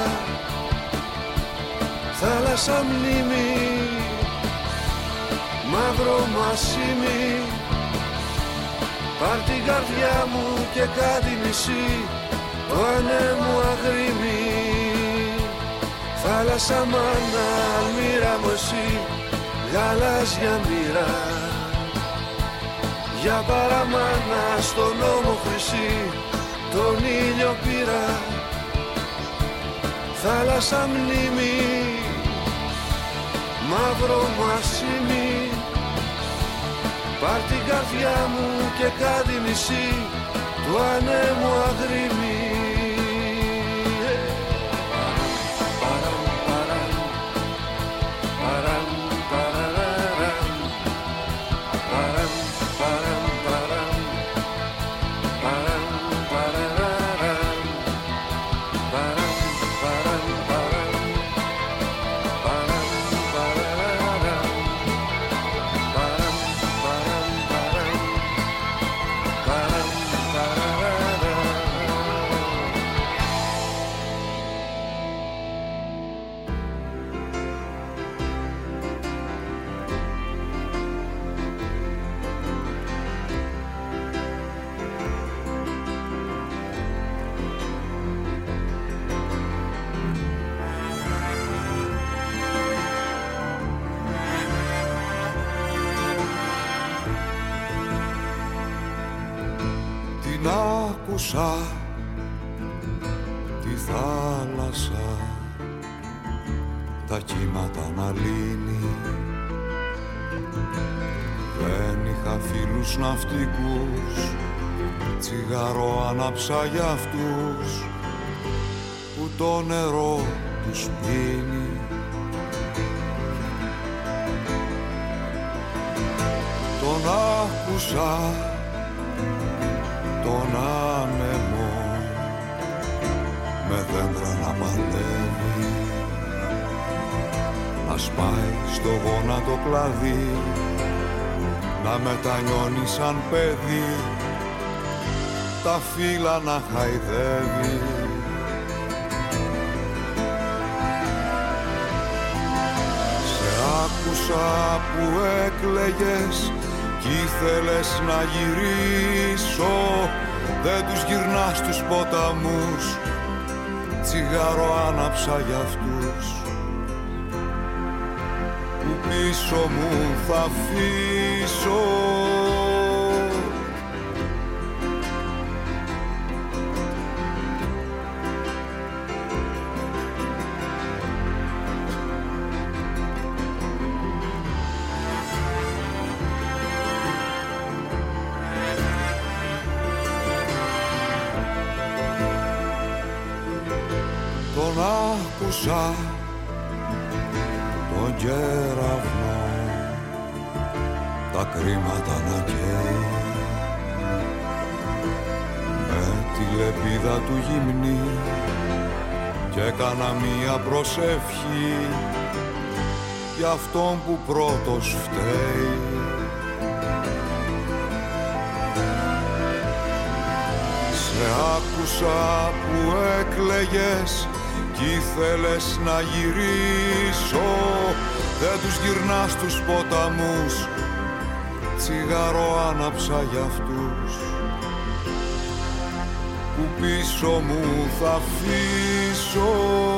Θάλασσα μνήμη, μαύρο μασίμι, πάρ' την καρδιά μου και κάτι νησί, το ανέμου αγρίμι. Θάλασσα μάνα, μοίρα μου εσύ, γαλάζια μοίρα, για παραμάνα στον ώμο χρυσή, τον ήλιο πήρα. Θάλασσα μνήμη, μαύρο μασίμι, πάρ' την καρδιά μου και κάτι νησί, του ανέμου αγρίμι. άκουσα τη θάλασσα, τα κύματα να λύνει. Δεν είχα φίλους ναυτικούς, τσιγάρο άναψα για αυτούς που το νερό τους πίνει. Τον άκουσα τον άνεμο με δέντρα να παλεύει, να σπάει στο γόνατο κλαδί, να μετανιώνει σαν παιδί, τα φύλλα να χαϊδεύει. Σε άκουσα που έκλαιγες κι ήθελες να γυρίσω, δεν τους γυρνάς τους ποταμούς, τσιγάρο άναψα για αυτούς που πίσω μου θα αφήσω. Τον άκουσα τον κεραυνό, τα κρίματα να καίει, με τη λεπίδα του γυμνή κι έκανα μία προσευχή για αυτόν που πρώτος φταίει. Σε άκουσα που έκλαιγες κι ήθελες να γυρίσω, δεν τους γυρνάς τους ποταμούς, τσιγάρο άναψα για αυτούς που πίσω μου θα αφήσω.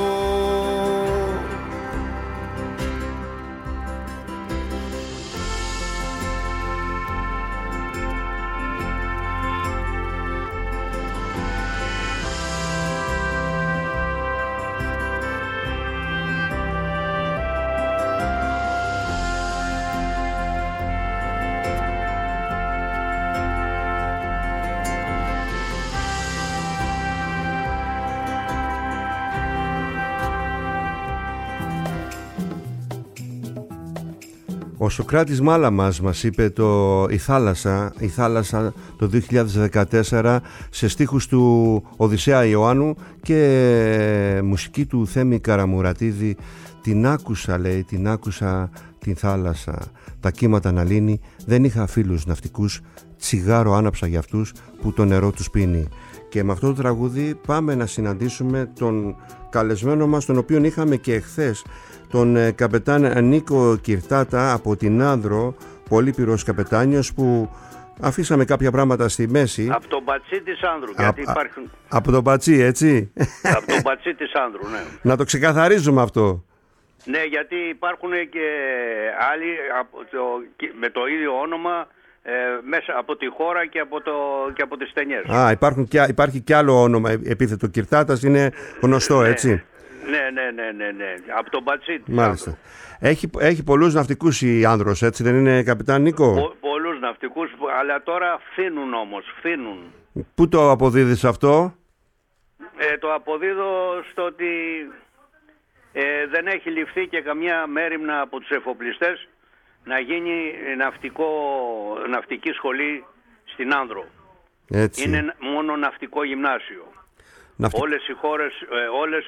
Ο Σωκράτης Μάλαμας μας είπε η θάλασσα το 2014 σε στίχους του Οδυσσέα Ιωάννου και μουσική του Θέμη Καραμουρατίδη. Την άκουσα, λέει, την άκουσα την θάλασσα, τα κύματα να λύνει, δεν είχα φίλους ναυτικούς, τσιγάρο άναψα για αυτούς που το νερό τους πίνει. Και με αυτό το τραγούδι πάμε να συναντήσουμε τον καλεσμένο μας, τον οποίον είχαμε και εχθές, τον καπετάν Νίκο Κυρτάτα από την Άνδρο, πολύπειρος καπετάνιος, που αφήσαμε κάποια πράγματα στη μέση. Από τον Πατσί της Άνδρου, γιατί υπάρχουν... Από τον Πατσί, έτσι. Από τον Πατσί της Άνδρου, ναι. Να το ξεκαθαρίζουμε αυτό. Ναι, γιατί υπάρχουν και άλλοι με το ίδιο όνομα μέσα από τη χώρα και από τις ταινιές. Υπάρχει και άλλο όνομα επίθετο Κυρτάτας, είναι γνωστό, ναι, έτσι. Ναι. Από τον Πατσί. Μάλιστα. Έχει πολλούς ναυτικούς η Άνδρος, έτσι δεν είναι, καπετάν Νίκο? Πολλούς ναυτικούς, αλλά τώρα φθήνουν όμως, φθήνουν. Πού το αποδίδεις αυτό? Το αποδίδω στο ότι δεν έχει ληφθεί και καμιά μέριμνα από τους εφοπλιστές να γίνει ναυτική σχολή στην Άνδρο. Έτσι. Είναι μόνο ναυτικό γυμνάσιο. Όλες οι χώρες, όλες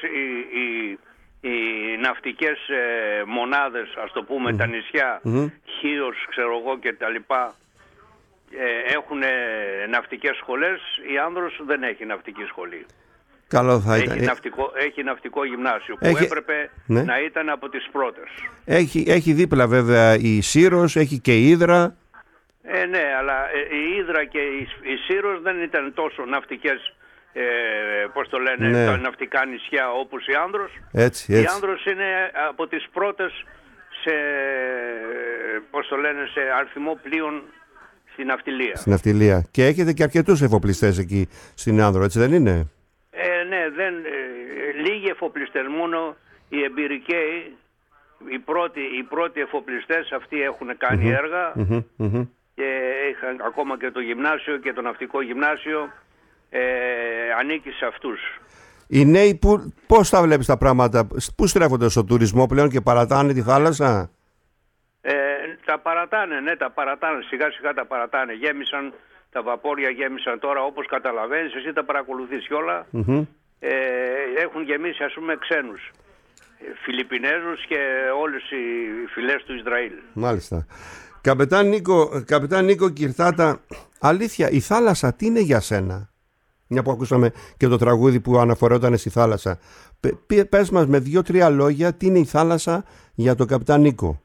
οι ναυτικές μονάδες, ας το πούμε, τα νησιά, Χίος, ξέρω εγώ και τα λοιπά, έχουν ναυτικές σχολές. Η Άνδρος δεν έχει ναυτική σχολή. Καλό θα ήταν. Έχει ναυτικό γυμνάσιο που έπρεπε να ήταν από τις πρώτες. Έχει δίπλα βέβαια η Σύρος, έχει και η Ύδρα. Ναι, αλλά η Ύδρα και η Σύρος δεν ήταν τόσο ναυτικές, πώς το λένε, τα ναυτικά νησιά όπως η Άνδρος. Έτσι. Η Άνδρος είναι από τις πρώτες σε, πώς το λένε, σε αριθμό πλοίων στη ναυτιλία. Στην ναυτιλία. Και έχετε και αρκετούς εφοπλιστές εκεί στην Άνδρο, έτσι δεν είναι? Ναι, λίγοι εφοπλιστές, μόνο οι εμπειρικαίοι, οι πρώτοι εφοπλιστές, αυτοί έχουν κάνει έργα και είχαν ακόμα και το γυμνάσιο και το ναυτικό γυμνάσιο ανήκει σε αυτούς. Οι νέοι πώς τα βλέπεις τα πράγματα, πού στρέφονται στο τουρισμό πλέον και παρατάνε τη θάλασσα? Τα παρατάνε, ναι, τα παρατάνε, σιγά σιγά τα παρατάνε. Γέμισαν, τα βαπόρια γέμισαν τώρα, όπως καταλαβαίνεις, εσύ τα παρακολουθείς κιόλα. Έχουν γεμίσει, ας πούμε, ξένους, Φιλιππινέζους και όλες οι φυλές του Ισραήλ. Μάλιστα. Καπετάν Νίκο Κυρθάτα, αλήθεια, η θάλασσα τι είναι για σένα? Μια που ακούσαμε και το τραγούδι που αναφορόταν στη θάλασσα. Πες μας με 2-3 λόγια τι είναι η θάλασσα για τον καπετάν Νίκο.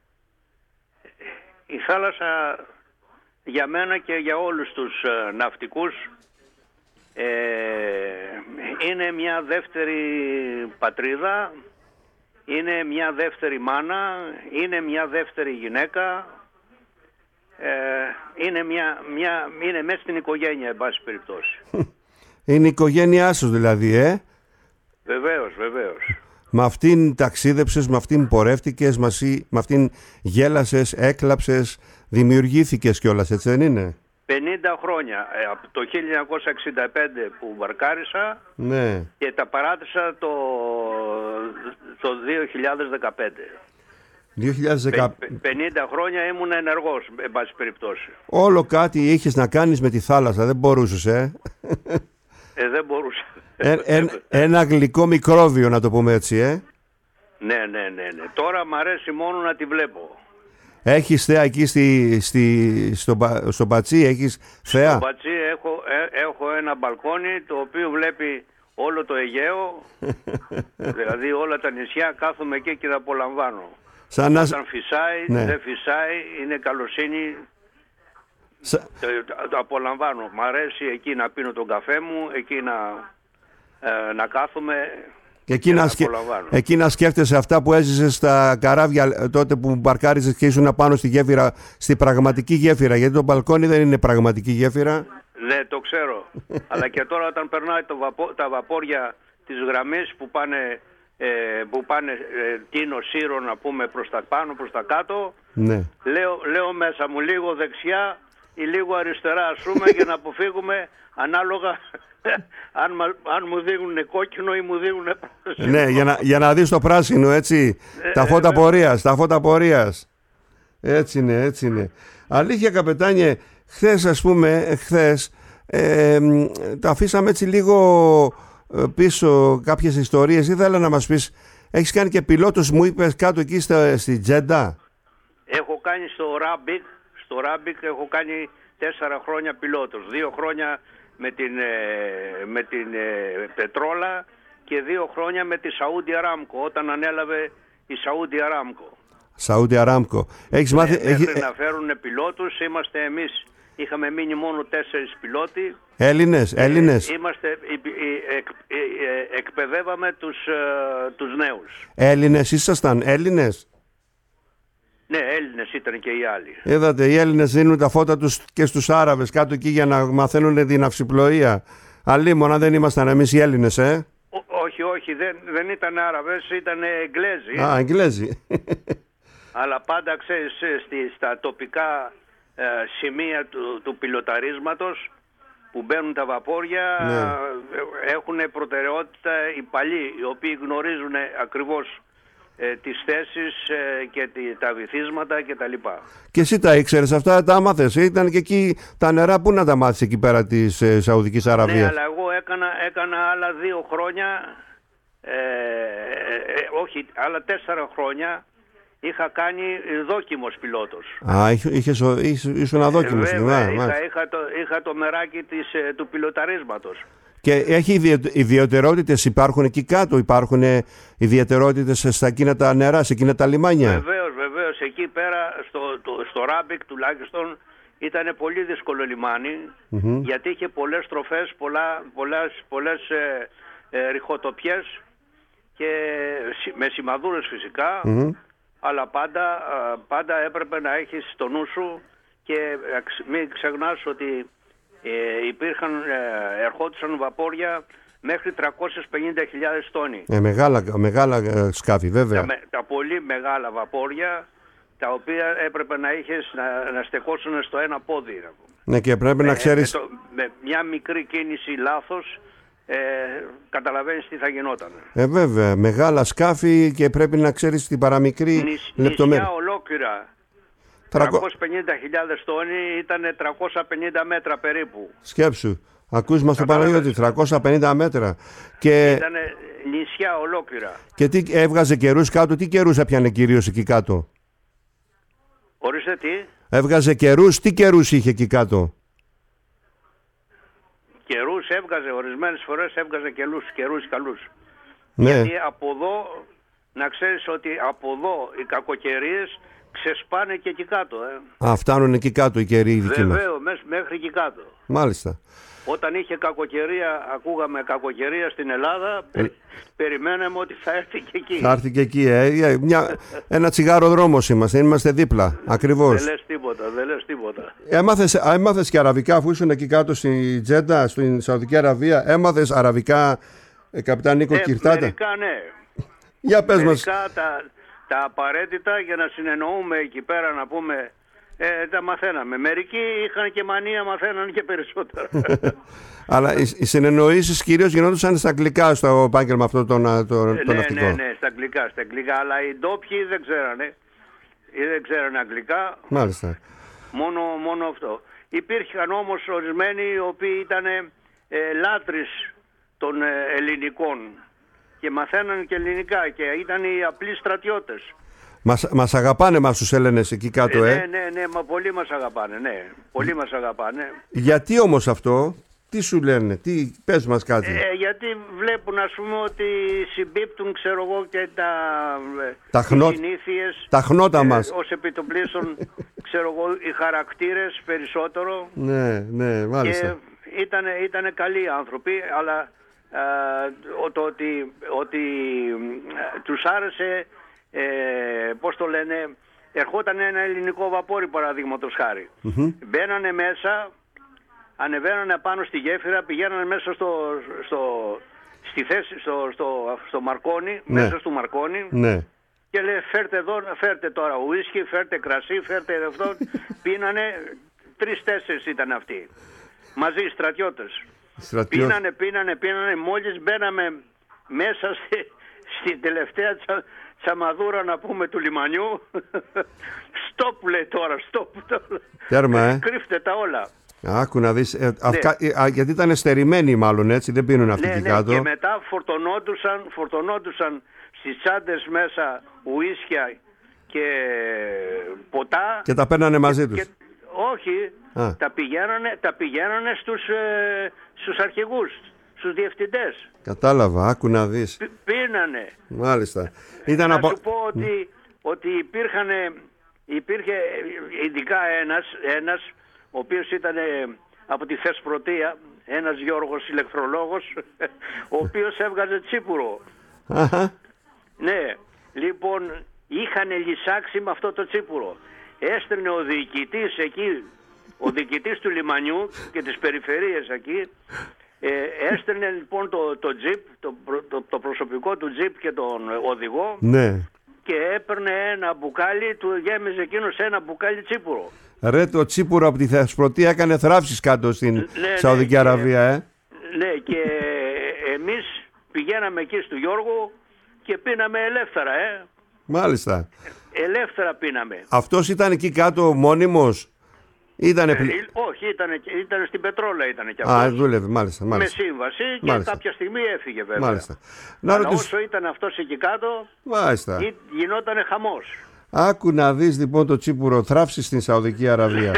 Η θάλασσα για μένα και για όλους τους ναυτικούς είναι μια δεύτερη πατρίδα, είναι μια δεύτερη μάνα, είναι μια δεύτερη γυναίκα, είναι μέσα στην οικογένεια, εν πάση περιπτώσει. Είναι η οικογένειά σου δηλαδή, Βεβαίως. Με αυτήν ταξίδεψες, με αυτήν πορεύτηκες, με αυτήν γέλασες, έκλαψες, δημιουργήθηκες κιόλας, έτσι δεν είναι? 50 χρόνια, από το 1965 που βαρκάρισα, ναι, και τα παράτησα το 2015. 50 χρόνια ήμουν ενεργός, εν πάση περιπτώσει. Όλο κάτι είχες να κάνεις με τη θάλασσα, δεν μπορούσες, δεν μπορούσα. Ένα γλυκό μικρόβιο, να το πούμε έτσι, Ναι. Τώρα μ' αρέσει μόνο να τη βλέπω. Έχεις θέα εκεί στο Πατσί, έχεις θέα? Στο Πατσί έχω ένα μπαλκόνι το οποίο βλέπει όλο το Αιγαίο, δηλαδή όλα τα νησιά, κάθομαι εκεί και τα απολαμβάνω. Όταν φυσάει, ναι, δεν φυσάει, είναι καλοσύνη, το απολαμβάνω. Μ' αρέσει εκεί να πίνω τον καφέ μου, εκεί να κάθομαι και εκεί να σκέφτεσαι αυτά που έζησες στα καράβια τότε που μπαρκάριζες και ήσουν πάνω στη γέφυρα, στη πραγματική γέφυρα, γιατί το μπαλκόνι δεν είναι πραγματική γέφυρα. Ναι, το ξέρω. Αλλά και τώρα όταν περνάει τα βαπόρια της γραμμής που πάνε Τίνο, Σύρο, να πούμε, προς τα πάνω, προς τα κάτω, ναι, λέω μέσα μου λίγο δεξιά ή λίγο αριστερά, ας πούμε, για να αποφύγουμε ανάλογα αν μου δίνουν κόκκινο ή μου δίνουν πράσινο. Ναι, για να δεις το πράσινο, έτσι, τα φώτα πορείας. Έτσι είναι. Αλήθεια, καπετάνιε, χθες τα αφήσαμε έτσι λίγο πίσω κάποιες ιστορίες. Ήθελα να μας πεις, έχεις κάνει και πιλότος, μου είπες, κάτω εκεί στη Τζέντα? Έχω κάνει στο Ράμπικ έχω κάνει 4 χρόνια πιλότος, 2 χρόνια με την Πετρόλα και 2 χρόνια με τη Σαούντι Αράμκο, όταν ανέλαβε η Σαούντι Αράμκο. Σαούντι Αράμκο. Έχεις μάθει... Μέχρι να φέρουν πιλότους, είμαστε εμείς, είχαμε μείνει μόνο 4 πιλότοι. Έλληνες. Εκπαιδεύαμε τους νέους. Έλληνες ήσασταν, Έλληνες? Ναι, Έλληνες ήταν και οι άλλοι. Είδατε, οι Έλληνες δίνουν τα φώτα τους και στους Άραβες κάτω εκεί για να μαθαίνουν την ναυσιπλοεία. Αλλήμωνα δεν ήμασταν εμείς οι Έλληνες, Όχι, δεν ήταν Άραβες, ήταν Εγγλέζοι. Εγγλέζοι. Αλλά πάντα, ξέρεις, στα τοπικά σημεία του πιλοταρίσματος που μπαίνουν τα βαπόρια, ναι, έχουν προτεραιότητα οι παλιοί, οι οποίοι γνωρίζουν ακριβώς τις θέσεις και τα βυθίσματα και τα λοιπά. Και εσύ τα ήξερες αυτά, τα άμαθες? Ήταν και εκεί τα νερά, πού να τα μάθεις εκεί πέρα της Σαουδικής Αραβίας? Ναι, αλλά εγώ έκανα άλλα 2 χρόνια, όχι, άλλα 4 χρόνια είχα κάνει δόκιμος πιλότος. Ήσουν αδόκιμος. Είχα το μεράκι του πιλοταρίσματος. Και έχει ιδιαιτερότητες, υπάρχουν εκεί κάτω, υπάρχουν ιδιαιτερότητες στα εκείνα τα νερά, σε εκείνα τα λιμάνια? Βεβαίως, εκεί πέρα στο Ράμπικ τουλάχιστον ήταν πολύ δύσκολο λιμάνι, γιατί είχε πολλές στροφές, πολλές ρηχοτοπιές και με σημαδούρες φυσικά, αλλά πάντα έπρεπε να έχεις στο νου σου και μην ξεχνάς ότι ερχόντουσαν βαπόρια μέχρι 350.000 τόνοι. Μεγάλα σκάφη, βέβαια. Τα πολύ μεγάλα βαπόρια, τα οποία έπρεπε να είχες να στεκώσουν στο ένα πόδι. Ναι, και πρέπει να ξέρεις... με μια μικρή κίνηση λάθος, καταλαβαίνεις τι θα γινόταν. Βέβαια, μεγάλα σκάφη και πρέπει να ξέρεις την παραμικρή λεπτομέρεια. Νησιά ολόκληρα. 350.000 τόνοι ήταν 350 μέτρα περίπου. Σκέψου, ακούς μας το Παναγιώτη, 350 μέτρα. Και... Ήταν νησιά ολόκληρα. Και τι έβγαζε καιρούς κάτω, τι καιρούς έπιανε κυρίως εκεί κάτω? Ορίστε τι? Έβγαζε καιρούς, τι καιρούς είχε εκεί κάτω? Καιρούς έβγαζε, ορισμένες φορές έβγαζε καιρούς καλούς. Ναι. Γιατί από εδώ, να ξέρεις ότι από εδώ οι κακοκαιρίες ξεσπάνε και εκεί κάτω. Φτάνουν εκεί κάτω οι καιροί οι δικοί μας. Βεβαίως, μέχρι εκεί κάτω. Μάλιστα. Όταν είχε κακοκαιρία, ακούγαμε κακοκαιρία στην Ελλάδα, περιμέναμε ότι θα έρθει και εκεί. Θα έρθει και εκεί, ένα τσιγάρο δρόμος είμαστε δίπλα, ακριβώς. Δεν λες τίποτα. Έμαθες και αραβικά αφού ήσουν εκεί κάτω στην Τζέντα, στην Σαουδική Αραβία? Έμαθες αραβικά, καπιτάν Νίκο Κυρτάτα? Μερικά, ναι. Για πες μας. Τα απαραίτητα για να συνεννοούμε εκεί πέρα, να πούμε, τα μαθαίναμε. Μερικοί είχαν και μανία, μαθαίναν και περισσότερα. Αλλά οι συνεννοήσεις κυρίως γινόντουσαν στα αγγλικά στο επάγγελμα αυτό το ναυτικό. Ναι, στα αγγλικά. Αλλά οι ντόπιοι δεν ξέρανε αγγλικά. Μάλιστα. Μόνο αυτό. Υπήρχαν όμως ορισμένοι οι οποίοι ήταν λάτρεις των ελληνικών και μαθαίναν και ελληνικά και ήταν οι απλοί στρατιώτες. Μας αγαπάνε μας τους Έλληνες εκεί κάτω, Ναι, πολύ μας αγαπάνε, πολύ μας αγαπάνε. Γιατί όμως αυτό, τι σου λένε, πες μας κάτι? Γιατί βλέπουν, ας πούμε, ότι συμπίπτουν, ξέρω εγώ, και τις συνήθειες, τα χνότα μας. Ως επιτοπλίστων, ξέρω εγώ, οι χαρακτήρες περισσότερο. Ναι, μάλιστα. Και ήτανε καλοί άνθρωποι, αλλά το ότι τους άρεσε, πώς το λένε, ερχόταν ένα ελληνικό βαπόρι, παραδείγματος χάρη. Μπαίνανε μέσα, ανεβαίνανε πάνω στη γέφυρα, πηγαίνανε μέσα στη θέση, στο Μαρκόνι, μέσα στο Μαρκόνι, και λέει, φέρτε εδώ, φέρτε τώρα ουίσκι, φέρτε κρασί, φέρτε αυτό. Πίνανε, 3-4 ήταν αυτοί, μαζί οι στρατιώτες. Πίνανε, μόλις μπαίναμε μέσα στη τελευταία τσαμαδούρα, να πούμε, του λιμανιού. Στοπ, λέει τώρα, στοπ. Τέρμα, Κρύφτε τα όλα. Άκου να δεις, γιατί ήταν στερημένοι μάλλον, έτσι, δεν πίνουν αυτοί εκεί κάτω. Και μετά φορτωνόντουσαν στις τσάντες μέσα ουίσκια και ποτά. Και τα παίρνανε μαζί τους. Όχι, τα πηγαίνανε στους αρχηγούς, στους διευθυντές. Κατάλαβα, άκου να δεις. Πίνανε. Μάλιστα. Να σου πω ότι υπήρχε ειδικά ένας ο οποίος ήταν από τη Θεσπρωτεία, ένας Γιώργος ηλεκτρολόγος, ο οποίος έβγαζε τσίπουρο. Ναι, λοιπόν, είχαν λυσάξει με αυτό το τσίπουρο. Έστελνε ο διοικητής εκεί, ο διοικητής του λιμανιού και της περιφερείας εκεί, έστελνε λοιπόν το τζιπ, το προσωπικό του τζιπ και τον οδηγό, και έπαιρνε ένα μπουκάλι, του γέμιζε εκείνος ένα μπουκάλι τσίπουρο. Ρε, το τσίπουρο από τη Θεσπρωτεία έκανε θράψεις κάτω στην Σαουδική Αραβία, Ναι, και εμείς πηγαίναμε εκεί στο Γιώργο και πίναμε ελεύθερα, Μάλιστα. Ελεύθερα πίναμε. Αυτός ήταν εκεί κάτω μόνιμος? Όχι, ήταν στην Πετρόλα, ήταν και αυτός. Δούλευε, μάλιστα. Με σύμβαση και κάποια στιγμή έφυγε, βέβαια. Μάλιστα. Αλλά όσο ήταν αυτός εκεί κάτω, γινότανε χαμός. Άκου να δεις λοιπόν το τσίπουρο, θράψει στην Σαουδική Αραβία.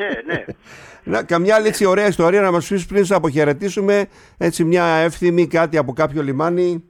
Ναι. Καμιά άλλη έτσι ωραία ιστορία να μας πεις πριν σε αποχαιρετήσουμε, έτσι μια εύθυμη, κάτι από κάποιο λιμάνι?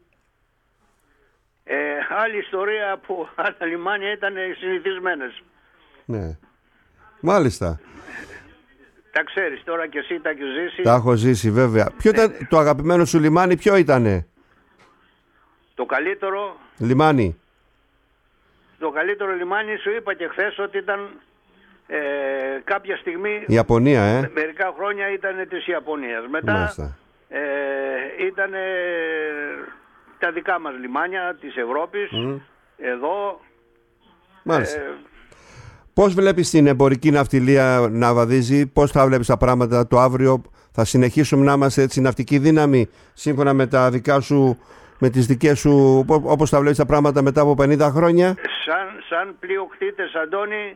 Άλλη ιστορία από άλλα λιμάνια ήταν συνηθισμένες. Ναι. Μάλιστα. Τα ξέρεις τώρα και εσύ, τα έχεις ζήσει. Τα έχω ζήσει, βέβαια. Ποιο ήταν το αγαπημένο σου λιμάνι, ποιο ήτανε? Το καλύτερο λιμάνι. Το καλύτερο λιμάνι, σου είπα και χθες ότι ήταν κάποια στιγμή, Ιαπωνία, μερικά χρόνια ήταν της Ιαπωνίας. Μετά ήταν τα δικά μας λιμάνια της Ευρώπης, εδώ. Μάλιστα. Πώς βλέπεις την εμπορική ναυτιλία να βαδίζει, πώς θα βλέπεις τα πράγματα το αύριο, θα συνεχίσουμε να είμαστε έτσι ναυτική δύναμη σύμφωνα με τα δικά σου, με τις δικές σου, όπως θα βλέπεις τα πράγματα μετά από 50 χρόνια? Σαν πλειοκτήτες, Αντώνη,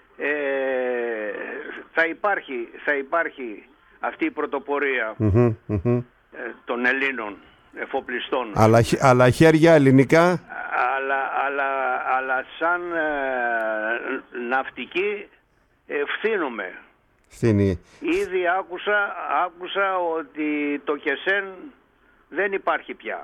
θα υπάρχει αυτή η πρωτοπορία των Ελλήνων εφοπλιστών. Αλλά χέρια ελληνικά. Αλλά σαν ναυτική ευθύνομαι. Ήδη άκουσα ότι το Χεσέν δεν υπάρχει πια.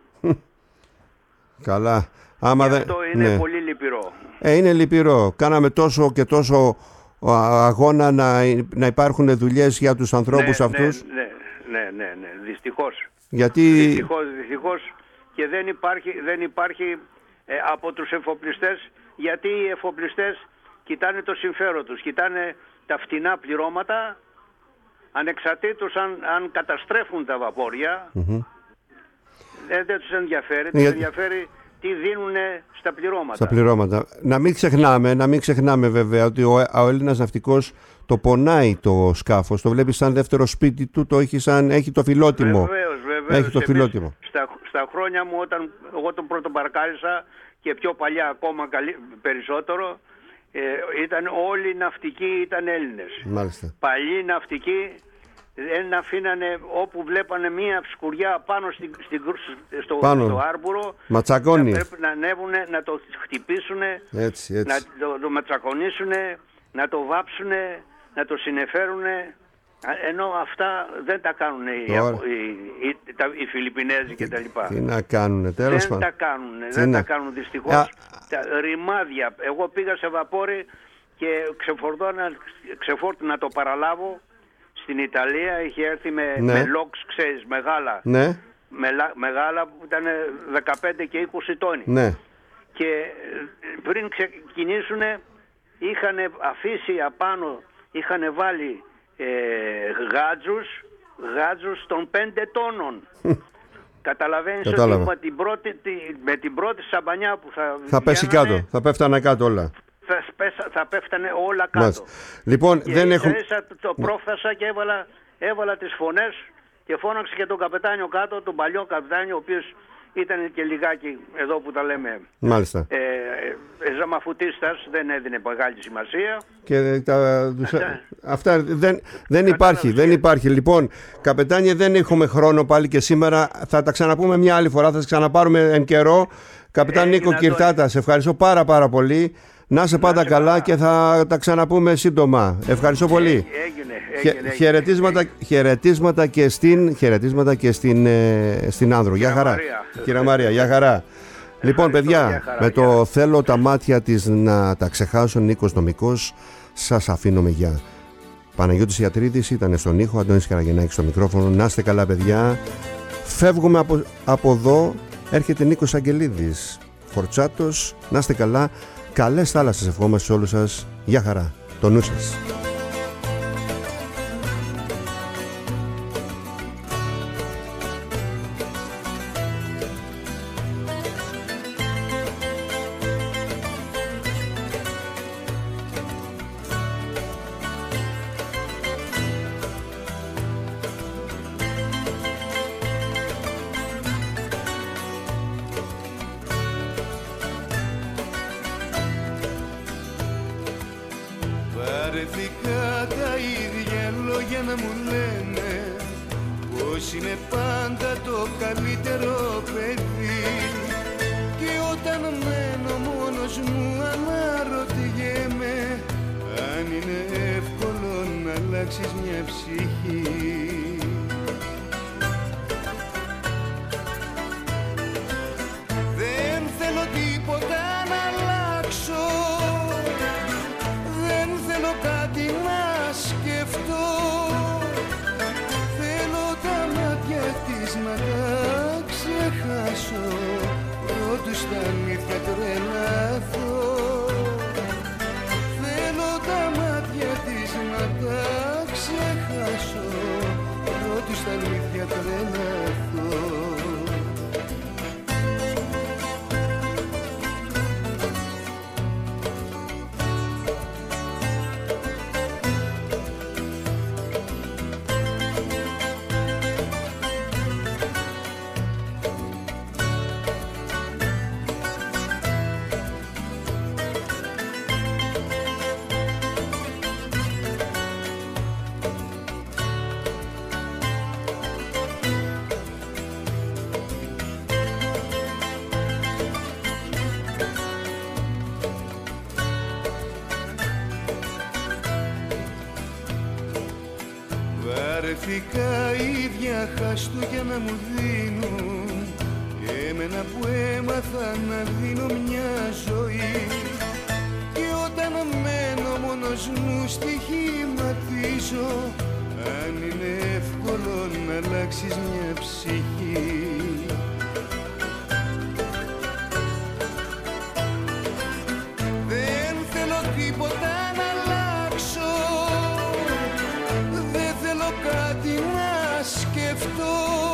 Καλά. Αυτό είναι πολύ λυπηρό. Είναι λυπηρό. Κάναμε τόσο και τόσο αγώνα να υπάρχουν δουλειές για τους ανθρώπους αυτούς. Ναι. Δυστυχώς. Δυστυχώς και δεν υπάρχει από τους εφοπλιστές, γιατί οι εφοπλιστές κοιτάνε το συμφέρον τους, κοιτάνε τα φτηνά πληρώματα, ανεξαρτήτως αν καταστρέφουν τα βαπόρια. Δεν τους ενδιαφέρει, τους ενδιαφέρει τι δίνουν στα πληρώματα. Να μην ξεχνάμε βέβαια ότι ο Έλληνας ναυτικός το πονάει το σκάφος, το βλέπει σαν δεύτερο σπίτι του, έχει το φιλότιμο. Βεβαίως. Έχει το φιλότιμο. Στα χρόνια μου, όταν εγώ τον πρώτο μπαρκάρισα και πιο παλιά ακόμα περισσότερο, ήταν όλοι οι ναυτικοί ήταν Έλληνες. Μάλιστα. Παλιοί ναυτικοί δεν αφήνανε, όπου βλέπανε μία σκουριά πάνω στο άρμπουρο, ματσακώνει. Πρέπει να ανέβουν, να το χτυπήσουν, έτσι. Να το ματσακονίσουν, να το βάψουν, να το συνεφέρουν. Ενώ αυτά δεν τα κάνουν οι Φιλιππινέζοι και τα λοιπά. Τι να κάνουν, τέλος πάντων. Δεν τα κάνουν δυστυχώς. Ρημάδια. Εγώ πήγα σε βαπόρι και ξεφόρτωνα το παραλάβω στην Ιταλία. Είχε έρθει με λόξ, ξέρεις, μεγάλα. Ναι. Μεγάλα που ήταν 15 και 20 τόνοι. Ναι. Και πριν ξεκινήσουν είχαν αφήσει απάνω, είχαν βάλει γάτζους των 5 τόνων. Καταλαβαίνεις ότι με την πρώτη σαμπανιά που θα πέσει κάτω, θα πέφτανε κάτω όλα. Θα πέφτανε όλα κάτω. Μάλιστα. Λοιπόν, και δεν έχουν... το πρόφθασα και έβαλα τις φωνές και φώναξε και τον καπετάνιο κάτω, τον παλιό καπετάνιο, ο οποίος ήταν και λιγάκι εδώ που τα λέμε. Μάλιστα. Ζαμαφουτίστας, δεν έδινε μεγάλη σημασία. Και αυτά δεν υπάρχει. Λοιπόν, καπετάνιε, δεν έχουμε χρόνο πάλι και σήμερα. Θα τα ξαναπούμε μια άλλη φορά, θα τα ξαναπάρουμε εν καιρό. Καπετάν Νίκο Κυρτάτα, σε ευχαριστώ πάρα πολύ. Να είσαι πάντα καλά και θα τα ξαναπούμε σύντομα. Ευχαριστώ πολύ. Έγινε. Χαιρετίσματα και στην Άνδρο. Γεια χαρά. Κυρία Μαρία, γεια χαρά. Λοιπόν, παιδιά, με το θέλω τα μάτια της να τα ξεχάσω, Νίκος Νομικός, σας αφήνω με γεια. Παναγιώτης Ιατρίδης ήταν στον ήχο, Αντώνης Καραγεννάκης στο μικρόφωνο. Να είστε καλά, παιδιά. Φεύγουμε από εδώ, έρχεται Νίκος Αγγελίδης. Φορτσάτος, να είστε καλά. Καλές θάλασσες ευχόμαστε σε όλους σας. Γεια χαρά. Το νου σας. Βαρεθήκα τα ίδια λόγια να μου λένε πως είναι πάντα το καλύτερο παιδί. Και όταν μένω μόνος μου αναρωτιέμαι αν είναι εύκολο να αλλάξεις μια ψυχή. Δεν θέλω τίποτα να αλλάξω, δεν θέλω κάτι να σκεφτώ. Θέλω τα μάτια της να τα ξεχάσω, πρώτου στα αλήθεια τρελαθώ. Θέλω τα μάτια πρώτου στα αλήθεια τρελαθώ. Βαρεθήκα ίδια Χριστούγεννα μου δίνουν, εμένα που έμαθα να δίνω μια ζωή. Και όταν μένω μόνος μου στοιχηματίζω, αν είναι εύκολο να αλλάξεις μια ψυχή. Δεν θέλω τίποτα να αλλάξω, δεν θέλω κάτι να σκεφτώ.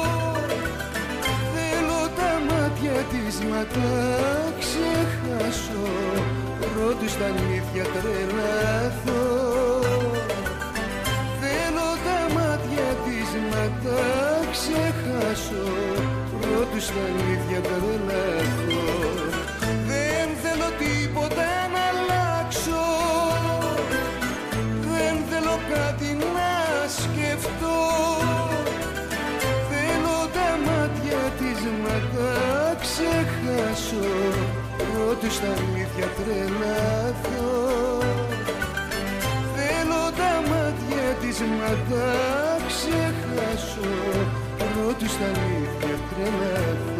Θέλω τα μάτια της να τα ξεχάσω, πρώτου στα αλήθεια τρελαθώ. Θέλω τα μάτια της να τα ξεχάσω, πρώτου στα αλήθεια τρελαθώ. Δεν θέλω τίποτα να αλλάξω, δεν θέλω κάτι να σκεφτώ. Θέλω τα μάτια της να τα ξεχάσω, πρώτου στα αλήθεια τρελαθώ. Θέλω τα μάτια της να τα ξεχάσω, πρώτου στα αλήθεια τρελαθώ.